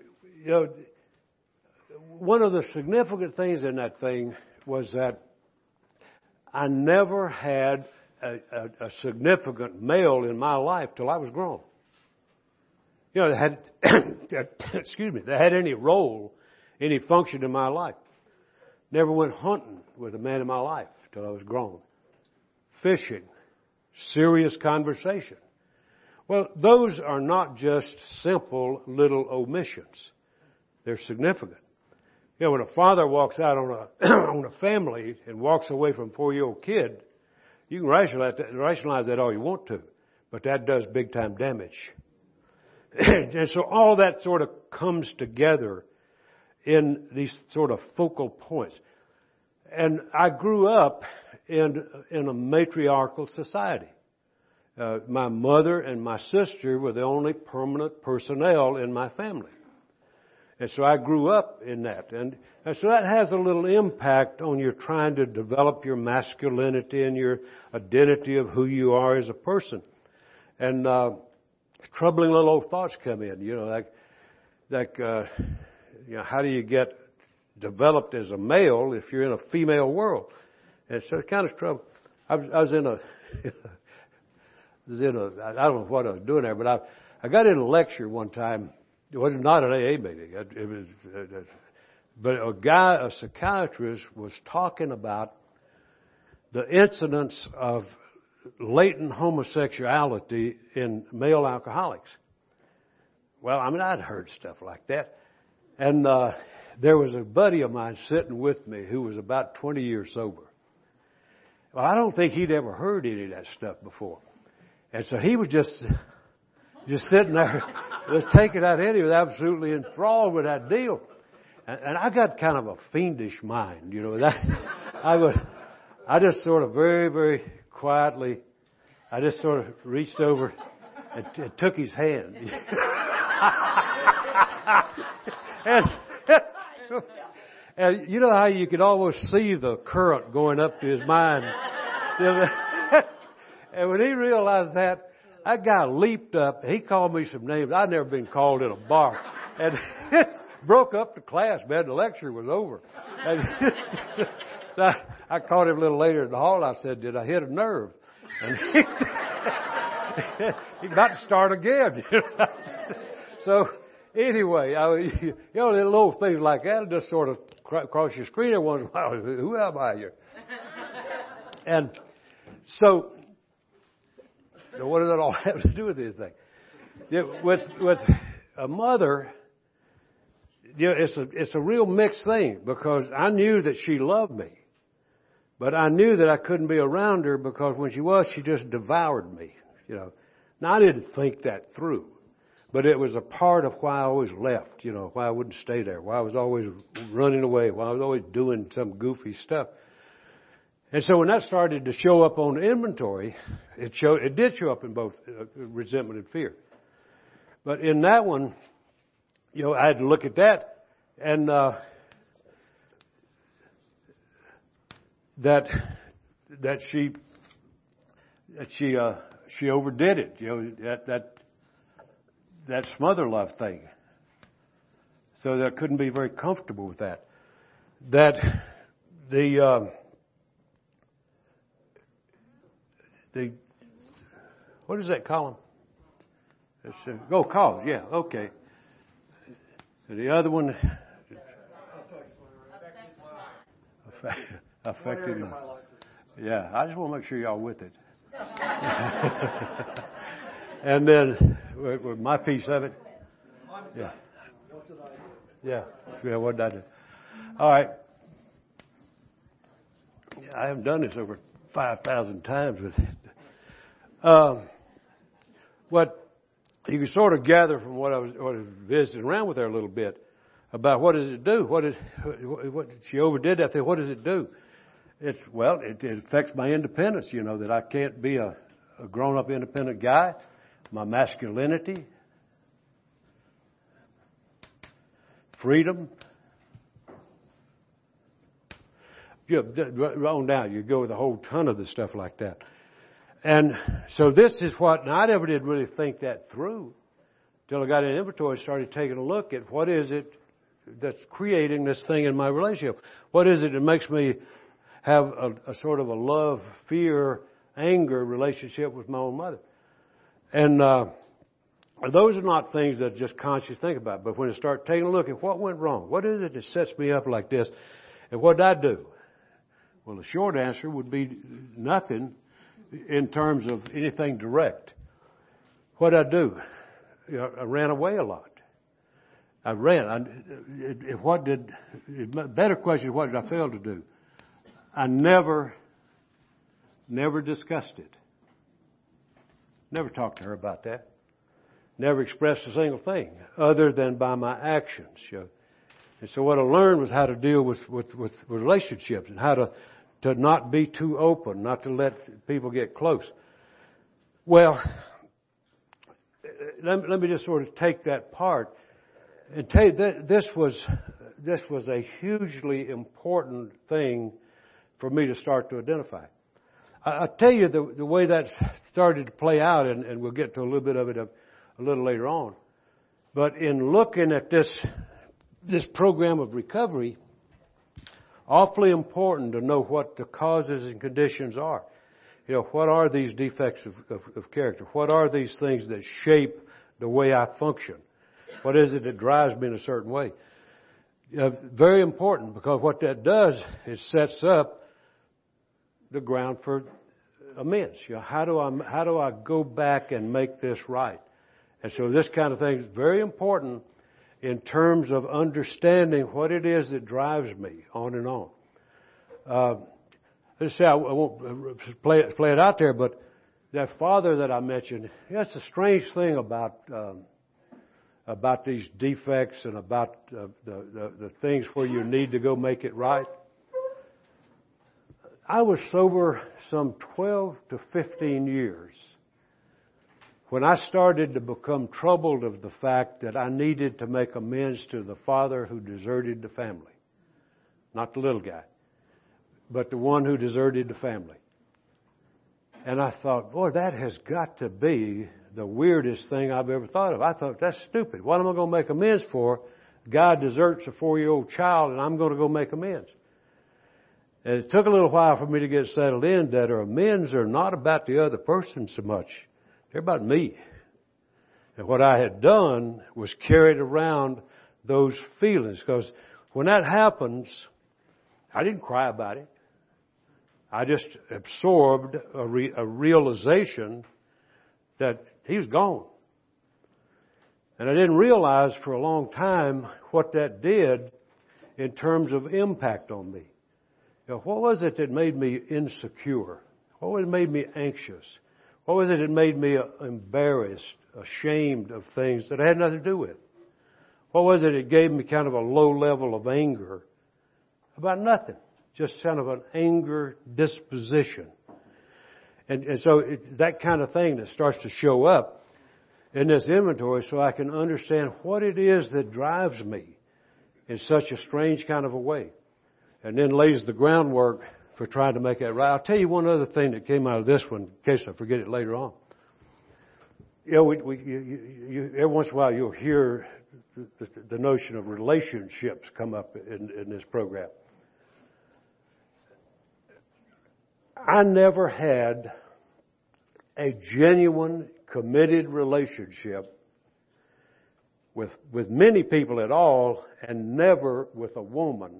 one of the significant things in that thing was that I never had a significant male in my life till I was grown. That had, that had any role, any function in my life. Never went hunting with a man in my life till I was grown. Fishing, serious conversation. Well, those are not just simple little omissions. They're significant. When a father walks out on a family and walks away from a 4-year-old kid, you can rationalize that all you want to, but that does big time damage. And so all that sort of comes together in these sort of focal points. And I grew up in a matriarchal society. My mother and my sister were the only permanent personnel in my family. And so I grew up in that. And so that has a little impact on your trying to develop your masculinity and your identity of who you are as a person. And troubling little old thoughts come in, how do you get developed as a male if you're in a female world? And so it's kind of trouble. I was in a I don't know what I was doing there, but I got in a lecture one time. It was not an AA meeting. But a psychiatrist was talking about the incidence of latent homosexuality in male alcoholics. Well, I'd heard stuff like that. And there was a buddy of mine sitting with me who was about 20 years sober. Well, I don't think he'd ever heard any of that stuff before. And so he was just sitting there, just taking that in. He was absolutely enthralled with that deal. And I got kind of a fiendish mind, I just sort of very, very quietly, I just sort of reached over and took his hand. And you know how you could almost see the current going up to his mind. And when he realized that guy leaped up. He called me some names I'd never been called in a bar. And broke up the class, man. The lecture was over. And I caught him a little later in the hall. I said, did I hit a nerve? And he's about to start again. So anyway, little old things like that just sort of cross your screen every once in a while. Who am I here? And so, what does that all have to do with anything? With a mother, it's a real mixed thing, because I knew that she loved me, but I knew that I couldn't be around her because when she just devoured me. Now I didn't think that through, but it was a part of why I always left. Why I wouldn't stay there, why I was always running away, why I was always doing some goofy stuff. And so when that started to show up on the inventory, it did show up in both resentment and fear. But in that one, I had to look at that, and that she overdid it. That smother love thing. So that I couldn't be very comfortable with that. What is that column? Cause. Yeah, okay. The other one, affected. Yeah, I just want to make sure y'all with it. And then, with my piece of it. Yeah. Yeah, what did I do? All right. I haven't done this over 5,000 times with it. What you can sort of gather from what I was visiting around with there a little bit, about what does it do? What she overdid that thing. What does it do? It affects my independence, that I can't be a grown-up independent guy, my masculinity, freedom. On down, you go with a whole ton of the stuff like that. And so this is what, now I never did really think that through till I got an inventory, started taking a look at what is it that's creating this thing in my relationship. What is it that makes me have a sort of a love, fear, anger relationship with my own mother? And those are not things that just consciously think about. But when you start taking a look at what went wrong, what is it that sets me up like this, and what did I do? Well, the short answer would be nothing in terms of anything direct. What did I do? I ran away a lot. I ran. Better question, what did I fail to do? I never discussed it. Never talked to her about that. Never expressed a single thing other than by my actions. And so what I learned was how to deal with relationships and how to not be too open, not to let people get close. Well, let me just sort of take that part and tell you that this was a hugely important thing for me to start to identify. I'll tell you the way that started to play out, and we'll get to a little bit of it a little later on. But in looking at this program of recovery, awfully important to know what the causes and conditions are. What are these defects of character? What are these things that shape the way I function? What is it that drives me in a certain way? Very important, because what that does, it sets up the ground for amends. How do I go back and make this right? And so this kind of thing is very important in terms of understanding what it is that drives me on and on. Let's say I won't play it out there, but that father that I mentioned, that's a strange thing about these defects and about the things where you need to go make it right. I was sober some 12 to 15 years when I started to become troubled of the fact that I needed to make amends to the father who deserted the family. Not the little guy, but the one who deserted the family. And I thought, boy, that has got to be the weirdest thing I've ever thought of. I thought, that's stupid. What am I going to make amends for? God deserts a 4-year-old child, and I'm going to go make amends. And it took a little while for me to get settled in that our amends are not about the other person so much. They're about me. And what I had done was carried around those feelings. Because when that happens, I didn't cry about it. I just absorbed a realization that he was gone. And I didn't realize for a long time what that did in terms of impact on me. What was it that made me insecure? What was it that made me anxious? What was it that made me embarrassed, ashamed of things that I had nothing to do with? What was it that gave me kind of a low level of anger about nothing? Just kind of an anger disposition. And so that kind of thing that starts to show up in this inventory so I can understand what it is that drives me in such a strange kind of a way. And then lays the groundwork for trying to make that right. I'll tell you one other thing that came out of this one, in case I forget it later on. Every once in a while you'll hear the notion of relationships come up in this program. I never had a genuine, committed relationship with many people at all, and never with a woman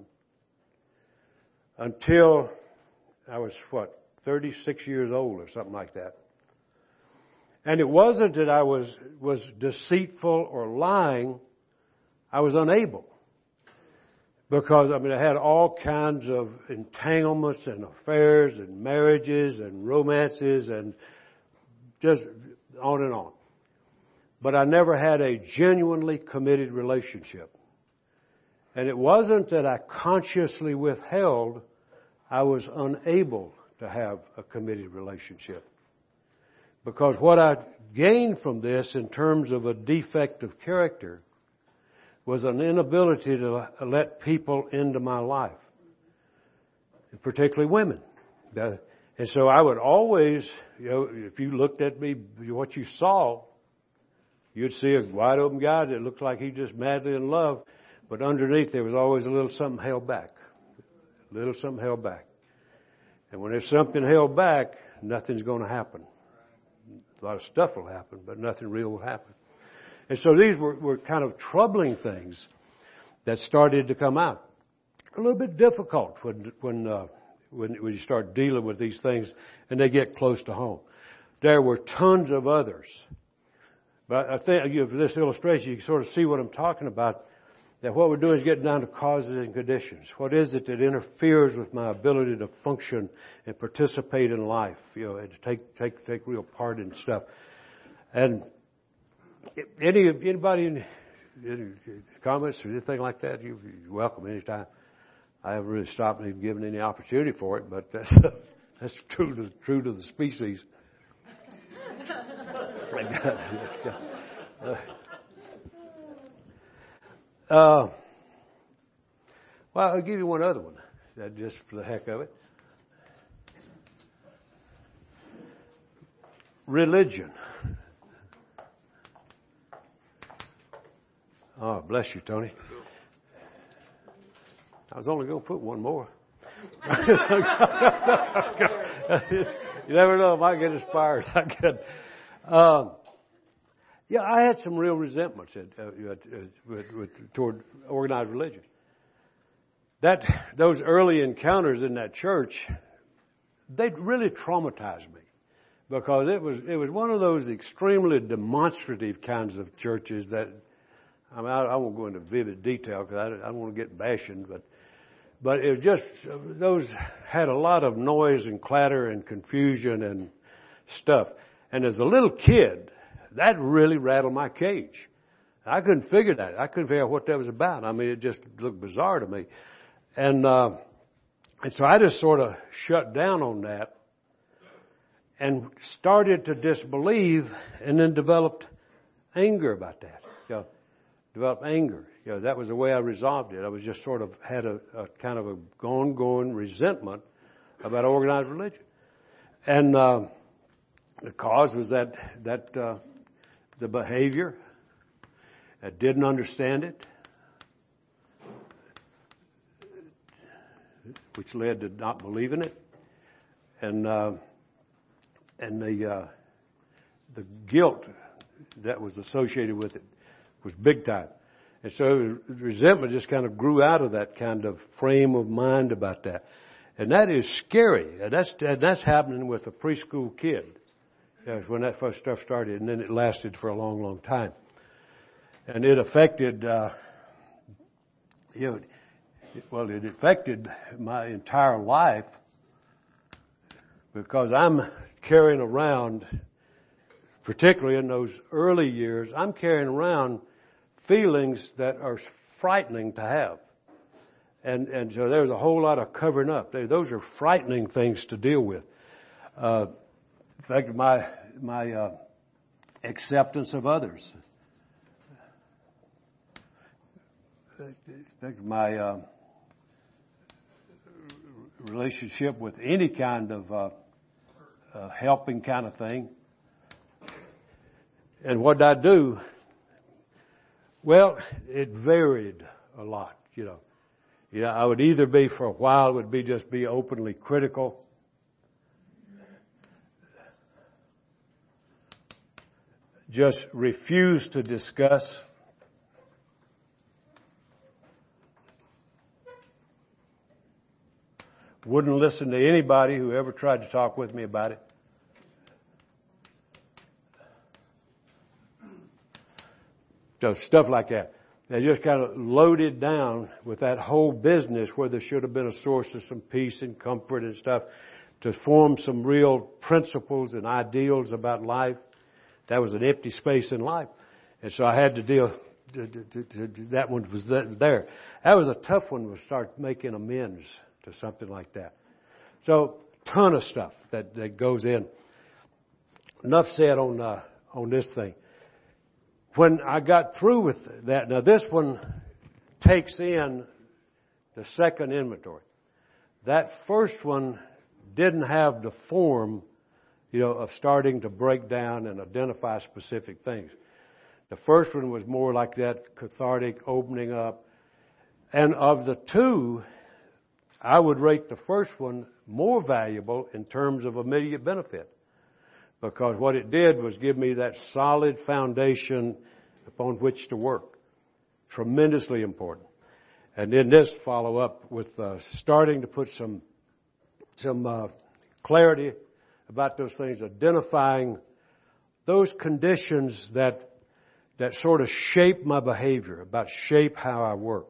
until I was, 36 years old or something like that. And it wasn't that I was deceitful or lying. I was unable. Because, I had all kinds of entanglements and affairs and marriages and romances and just on and on. But I never had a genuinely committed relationship. And it wasn't that I consciously withheld. I was unable to have a committed relationship. Because what I gained from this in terms of a defect of character was an inability to let people into my life, particularly women. And so I would always, if you looked at me, what you saw, you'd see a wide open guy that looked like he just madly in love, but underneath there was always a little something held back. A little something held back. And when there's something held back, nothing's going to happen. A lot of stuff will happen, but nothing real will happen. And so these were kind of troubling things that started to come out. A little bit difficult when you start dealing with these things and they get close to home. There were tons of others. But I think for this illustration, you can sort of see what I'm talking about. That what we're doing is getting down to causes and conditions. What is it that interferes with my ability to function and participate in life? And to take real part in stuff. And anybody any comments or anything like that, you're welcome anytime. I haven't really stopped and given any opportunity for it, but that's true to the species. Well, I'll give you one other one, just for the heck of it. Religion. Oh, bless you, Tony. I was only going to put one more. You never know, I might get inspired. I had some real resentments toward organized religion. Those early encounters in that church, they really traumatized me because it was one of those extremely demonstrative kinds of churches that I won't go into vivid detail because I don't want to get bashing, but it was just those had a lot of noise and clatter and confusion and stuff. And as a little kid, that really rattled my cage. I couldn't figure that. I couldn't figure out what that was about. I mean, it just looked bizarre to me. And so I just sort of shut down on that and started to disbelieve and then developed anger about that. Developed anger. That was the way I resolved it. I was just sort of had a kind of a ongoing resentment about organized religion. And the cause was that the behavior, I didn't understand it, which led to not believing it, and the guilt that was associated with it was big time. And so resentment just kind of grew out of that kind of frame of mind about that. And that is scary. And that's happening with a preschool kid. That's when that first stuff started, and then it lasted for a long, long time. And it affected, it affected my entire life because I'm carrying around, particularly in those early years, I'm carrying around feelings that are frightening to have. And so there's a whole lot of covering up. Those are frightening things to deal with. In fact, my acceptance of others. In fact, my relationship with any kind of helping kind of thing. And what did I do? Well, it varied a lot, I would either be, for a while, it would be just be openly critical. Just refuse to discuss. Wouldn't listen to anybody who ever tried to talk with me about it. So stuff like that. They just kind of loaded down with that whole business where there should have been a source of some peace and comfort and stuff to form some real principles and ideals about life. That was an empty space in life. And so I had to deal that one was there. That was a tough one to start making amends to something like that. So, ton of stuff that goes in. Enough said on this thing. When I got through with that, now this one takes in the second inventory. That first one didn't have the form, of starting to break down and identify specific things. The first one was more like that cathartic opening up. And of the two, I would rate the first one more valuable in terms of immediate benefit. Because what it did was give me that solid foundation upon which to work. Tremendously important. And then this follow up with starting to put some clarity about those things, identifying those conditions that sort of shape my behavior, about shape how I work.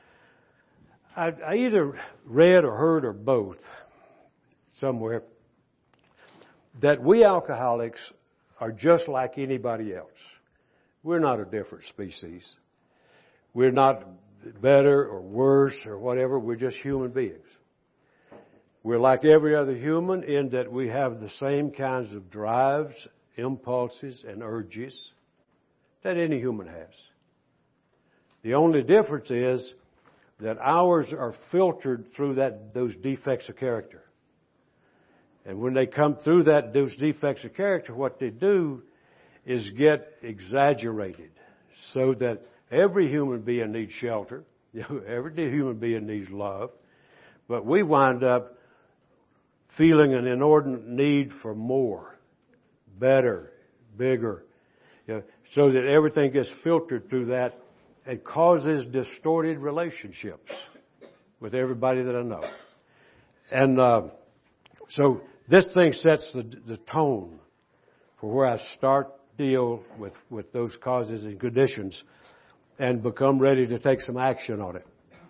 I either read or heard or both somewhere that we alcoholics are just like anybody else. We're not a different species. We're not better or worse or whatever. We're just human beings. We're like every other human in that we have the same kinds of drives, impulses, and urges that any human has. The only difference is that ours are filtered through those defects of character. And when they come through those defects of character, what they do is get exaggerated so that every human being needs shelter. Every human being needs love. But we wind up feeling an inordinate need for more, better, bigger, so that everything gets filtered through that and causes distorted relationships with everybody that I know. And so this thing sets the tone for where I start deal with those causes and conditions and become ready to take some action on it.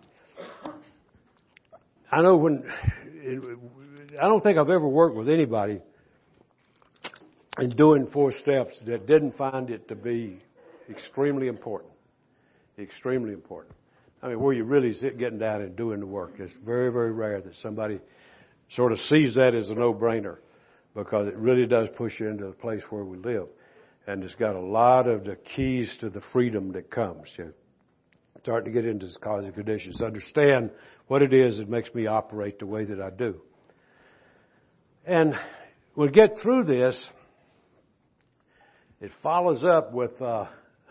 I don't think I've ever worked with anybody in doing 4 steps that didn't find it to be extremely important. Extremely important. I mean, where you really getting down and doing the work. It's very, very rare that somebody sort of sees that as a no-brainer, because it really does push you into the place where we live. And it's got a lot of the keys to the freedom that comes. Starting to get into the cause and conditions. Understand what it is that makes me operate the way that I do. And we'll get through this. It follows up with a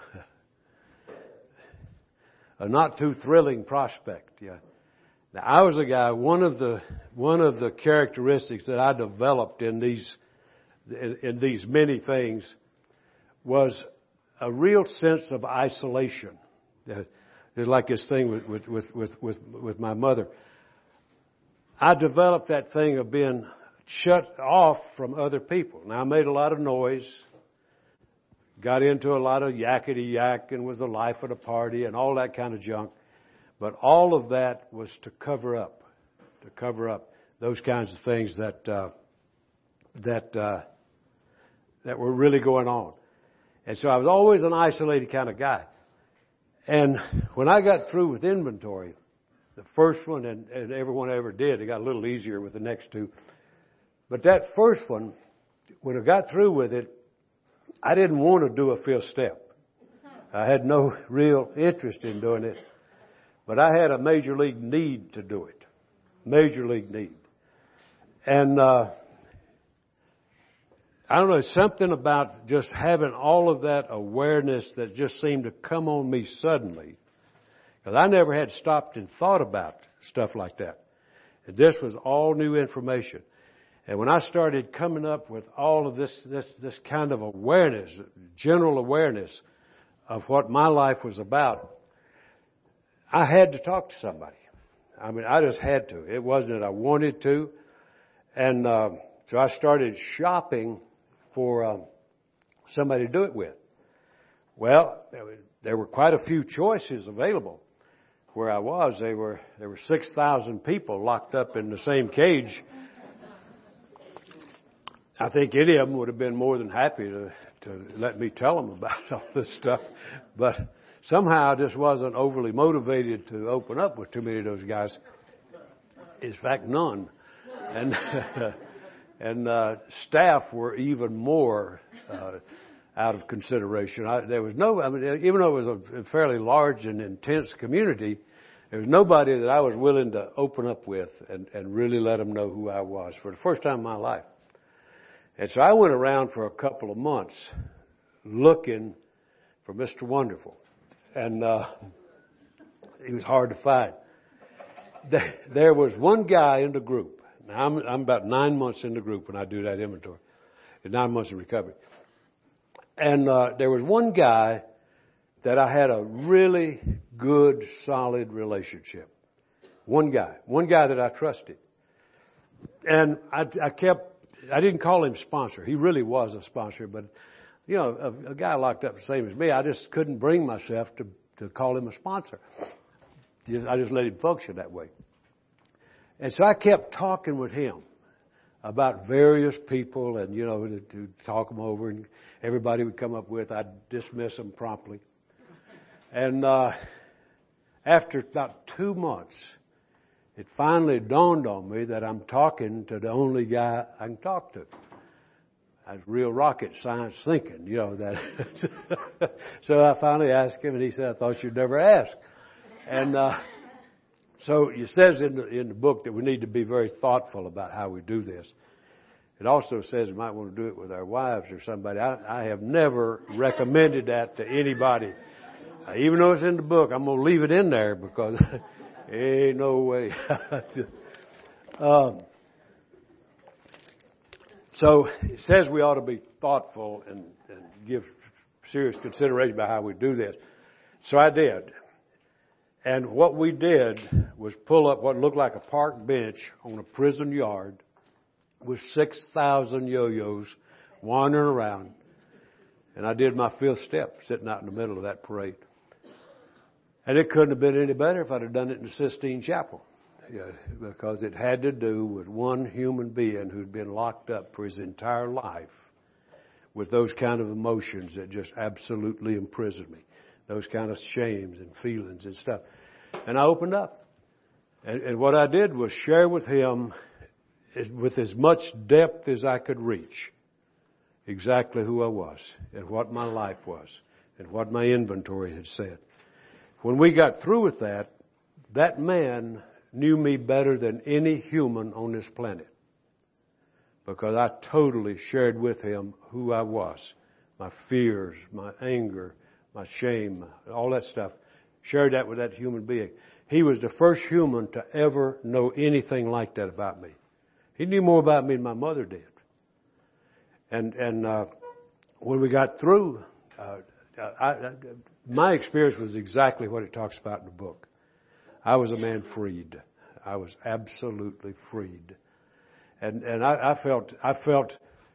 not too thrilling prospect. Now, I was a guy. One of the characteristics that I developed in these many things was a real sense of isolation. There's like this thing with my mother. I developed that thing of being shut off from other people. Now, I made a lot of noise, got into a lot of yakety yak and was the life of the party and all that kind of junk. But all of that was to cover up those kinds of things that were really going on. And so I was always an isolated kind of guy. And when I got through with inventory, the first one, and everyone ever did, it got a little easier with the next 2. But that first one, when I got through with it, I didn't want to do a 5th step. I had no real interest in doing it. But I had a major league need to do it. Major league need. And I don't know, something about just having all of that awareness that just seemed to come on me suddenly. Because I never had stopped and thought about stuff like that. And this was all new information. And when I started coming up with all of this kind of awareness, general awareness of what my life was about, I had to talk to somebody. I mean, I just had to. It wasn't that I wanted to. And so I started shopping for somebody to do it with. Well, there were quite a few choices available. Where I was, there were 6,000 people locked up in the same cage. I think any of them would have been more than happy to let me tell them about all this stuff. But somehow I just wasn't overly motivated to open up with too many of those guys. In fact, none. And staff were even more out of consideration. There was no, I mean, even though it was a fairly large and intense community, there was nobody that I was willing to open up with and really let them know who I was for the first time in my life. And so I went around for a couple of months looking for Mr. Wonderful. And he was hard to find. There was one guy in the group. Now, I'm about 9 months in the group when I do that inventory. 9 months of recovery. And there was one guy that I had a really good, solid relationship. One guy that I trusted. And I didn't call him sponsor. He really was a sponsor, but you know, a guy locked up the same as me, I just couldn't bring myself to call him a sponsor. I just let him function that way. And so I kept talking with him about various people and, you know, to talk them over, and everybody would come up with, I'd dismiss them promptly. And after about 2 months, it finally dawned on me that I'm talking to the only guy I can talk to. That's real rocket science thinking, you know, that. So I finally asked him, and he said, I thought you'd never ask. And so it says in the book that we need to be very thoughtful about how we do this. It also says we might want to do it with our wives or somebody. I have never recommended that to anybody. Even though it's in the book, I'm going to leave it in there because ain't no way. So it says we ought to be thoughtful and give serious consideration about how we do this. So I did. And what we did was pull up what looked like a park bench on a prison yard with 6,000 yo-yos wandering around. And I did my 5th step sitting out in the middle of that parade. And it couldn't have been any better if I'd have done it in the Sistine Chapel. Yeah, because it had to do with one human being who'd been locked up for his entire life with those kind of emotions that just absolutely imprisoned me. Those kind of shames and feelings and stuff. And I opened up. And what I did was share with him with as much depth as I could reach exactly who I was and what my life was and what my inventory had said. When we got through with that, that man knew me better than any human on this planet because I totally shared with him who I was, my fears, my anger, my shame, all that stuff. Shared that with that human being. He was the first human to ever know anything like that about me. He knew more about me than my mother did. And when we got through, my experience was exactly what it talks about in the book. I was a man freed. I was absolutely freed. And I felt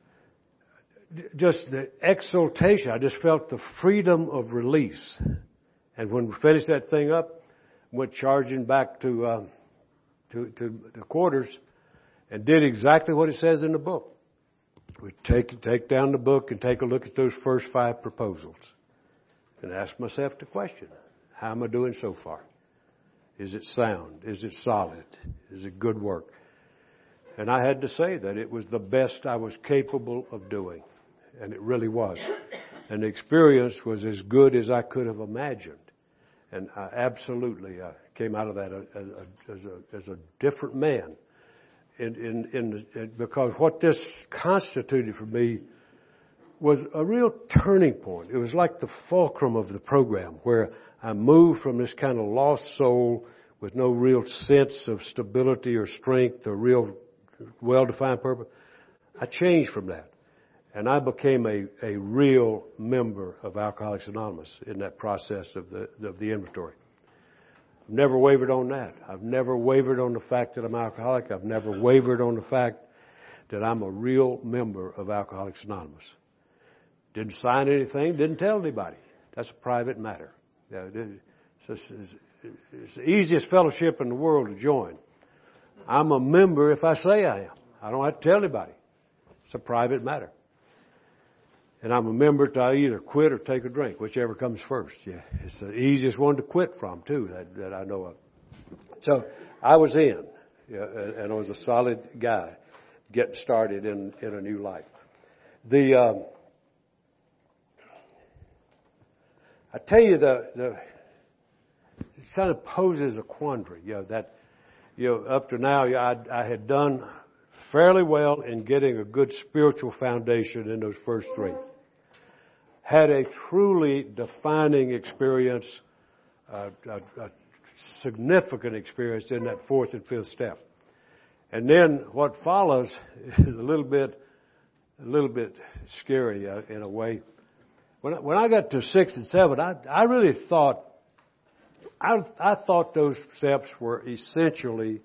just the exaltation. I just felt the freedom of release. And when we finished that thing up, went charging back to the quarters and did exactly what it says in the book. We take down the book and take a look at those first 5 proposals and ask myself the question, how am I doing so far? Is it sound? Is it solid? Is it good work? And I had to say that it was the best I was capable of doing. And it really was. And the experience was as good as I could have imagined. And I absolutely came out of that as a different man. Because what this constituted for me was a real turning point. It was like the fulcrum of the program where I moved from this kind of lost soul with no real sense of stability or strength or real well-defined purpose. I changed from that. And I became a real member of Alcoholics Anonymous in that process of the inventory. I've never wavered on that. I've never wavered on the fact that I'm alcoholic. I've never wavered on the fact that I'm a real member of Alcoholics Anonymous. Didn't sign anything, didn't tell anybody. That's a private matter. It's the easiest fellowship in the world to join. I'm a member if I say I am. I don't have to tell anybody. It's a private matter. And I'm a member to either quit or take a drink, whichever comes first. Yeah, it's the easiest one to quit from too, that I know of. So I was in, yeah, and I was a solid guy getting started in a new life. I tell you, it kind of poses a quandary, up to now, I had done fairly well in getting a good spiritual foundation in those first three. Had a truly defining experience, a significant experience in that fourth and fifth step. And then what follows is a little bit scary in a way. When I got to 6 and 7, I really thought, I thought those steps were essentially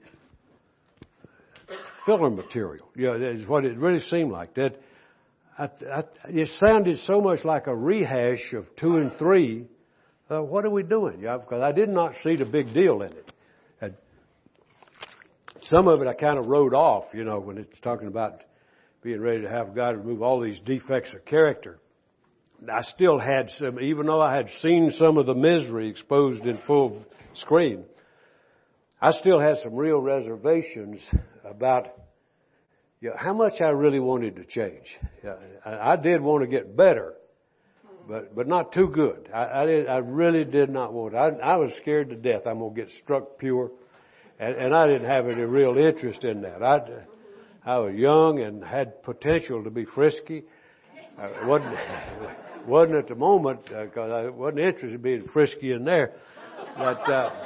filler material. Is what it really seemed like. That it sounded so much like a rehash of 2 and 3. What are we doing? Because I did not see the big deal in it. And some of it I kind of wrote off, when it's talking about being ready to have God remove all these defects of character. I still had some, even though I had seen some of the misery exposed in full screen, I still had some real reservations about how much I really wanted to change. I did want to get better, but not too good. I really did not want it. I was scared to death I'm going to get struck pure, and I didn't have any real interest in that. I was young and had potential to be frisky. I wasn't at the moment because I wasn't interested in being frisky in there. But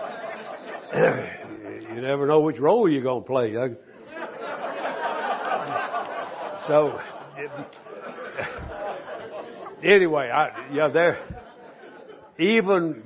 you never know which role you're going to play. So anyway, even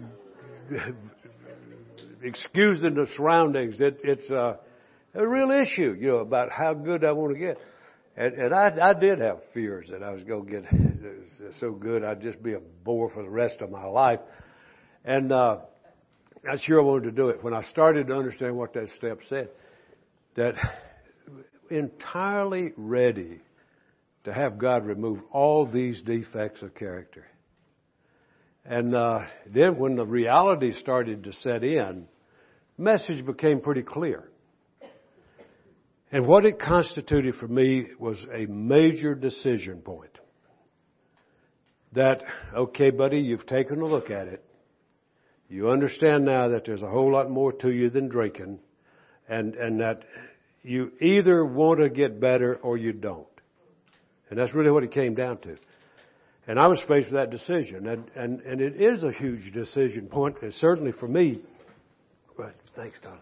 excusing the surroundings, it's a real issue, about how good I want to get. And I did have fears that I was going to get so good I'd just be a bore for the rest of my life. And I sure wanted to do it. When I started to understand what that step said, that entirely ready to have God remove all these defects of character. And then when the reality started to set in, the message became pretty clear. And what it constituted for me was a major decision point. That, okay, buddy, you've taken a look at it. You understand now that there's a whole lot more to you than drinking, and that you either want to get better or you don't. And that's really what it came down to. And I was faced with that decision, and it is a huge decision point, and certainly for me. Well, thanks, Don.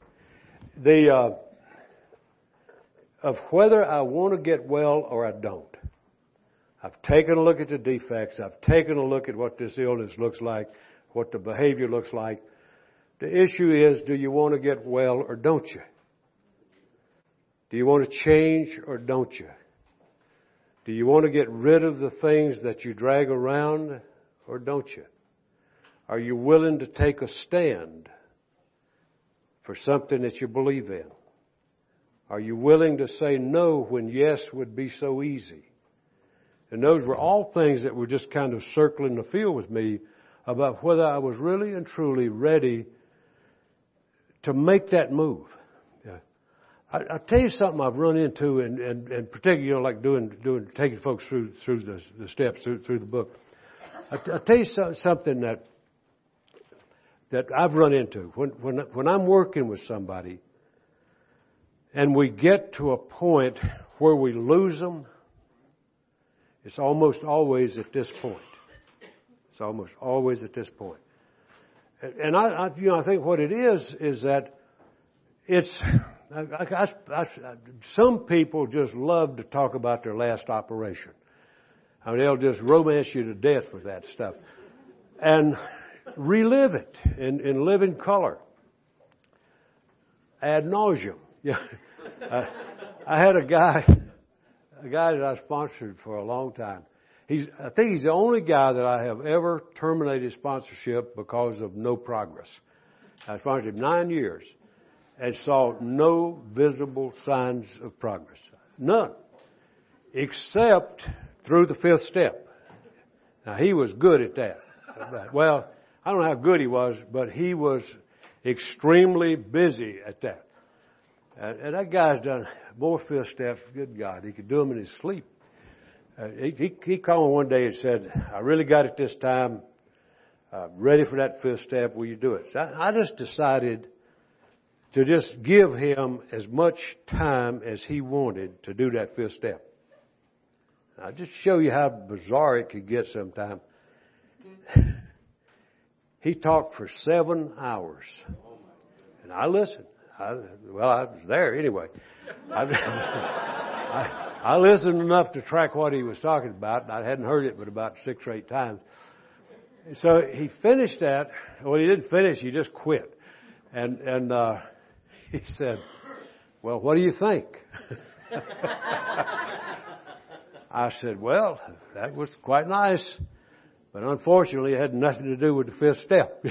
Of whether I want to get well or I don't. I've taken a look at the defects. I've taken a look at what this illness looks like, what the behavior looks like. The issue is, do you want to get well or don't you? Do you want to change or don't you? Do you want to get rid of the things that you drag around or don't you? Are you willing to take a stand for something that you believe in? Are you willing to say no when yes would be so easy? And those were all things that were just kind of circling the field with me about whether I was really and truly ready to make that move. Yeah. I'll tell you something I've run into, and particularly, like taking folks through the steps, through the book. I'll tell you something that I've run into. When I'm working with somebody, and we get to a point where we lose them, it's almost always at this point. It's almost always at this point. And I think what it is that it's, some people just love to talk about their last operation. I mean, they'll just romance you to death with that stuff. And relive it in living color. Ad nauseum. Yeah, I had a guy that I sponsored for a long time. I think he's the only guy that I have ever terminated sponsorship because of no progress. I sponsored him 9 years and saw no visible signs of progress. None. Except through the fifth step. Now, he was good at that. Well, I don't know how good he was, but he was extremely busy at that. And that guy's done more fifth steps. Good God, he could do them in his sleep. He called me one day and said, I really got it this time. Ready for that fifth step. Will you do it? So I just decided to just give him as much time as he wanted to do that fifth step. I'll just show you how bizarre it could get sometimes. He talked for 7 hours. And I listened. I was there anyway. I listened enough to track what he was talking about, and I hadn't heard it but about 6 or 8 times. So he finished that. Well, he didn't finish. He just quit. And he said, well, what do you think? I said, well, that was quite nice, but unfortunately it had nothing to do with the fifth step.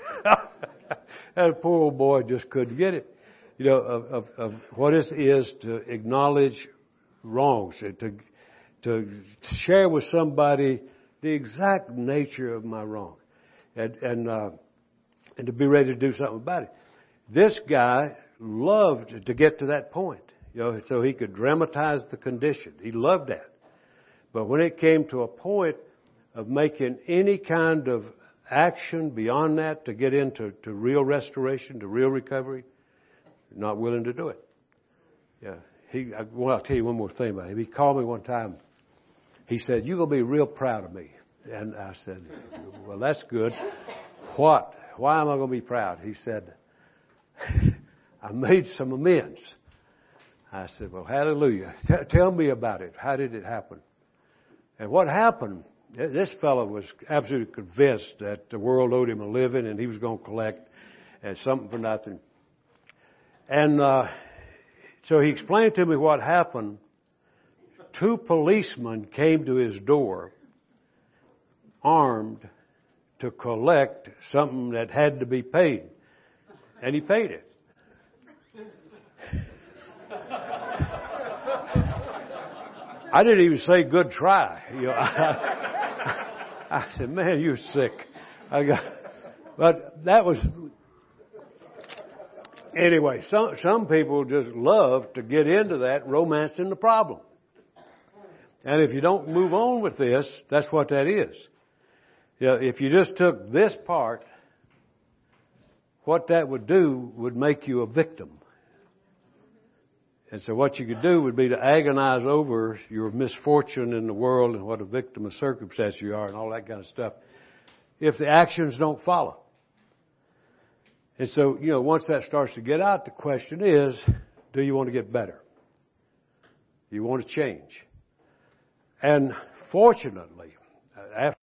That poor old boy just couldn't get it. You know, of what it is to acknowledge wrongs, to share with somebody the exact nature of my wrong, and to be ready to do something about it. This guy loved to get to that point, you know, so he could dramatize the condition. He loved that. But when it came to a point of making any kind of action beyond that to get into real restoration, to real recovery, not willing to do it. Yeah. I'll tell you one more thing about him. He called me one time. He said, you're going to be real proud of me. And I said, well, that's good. What? Why am I going to be proud? He said, I made some amends. I said, well, hallelujah. Tell me about it. How did it happen? And what happened, this fellow was absolutely convinced that the world owed him a living and he was going to collect and something for nothing. And so he explained to me what happened. 2 policemen came to his door armed to collect something that had to be paid. And he paid it. I didn't even say good try. You know, I said, man, you're sick. But that was, anyway, some people just love to get into that romancing the problem. And if you don't move on with this, that's what that is. You know, if you just took this part, what that would do would make you a victim. And so what you could do would be to agonize over your misfortune in the world and what a victim of circumstance you are and all that kind of stuff if the actions don't follow. And so, you know, once that starts to get out, the question is, do you want to get better? Do you want to change? And fortunately, after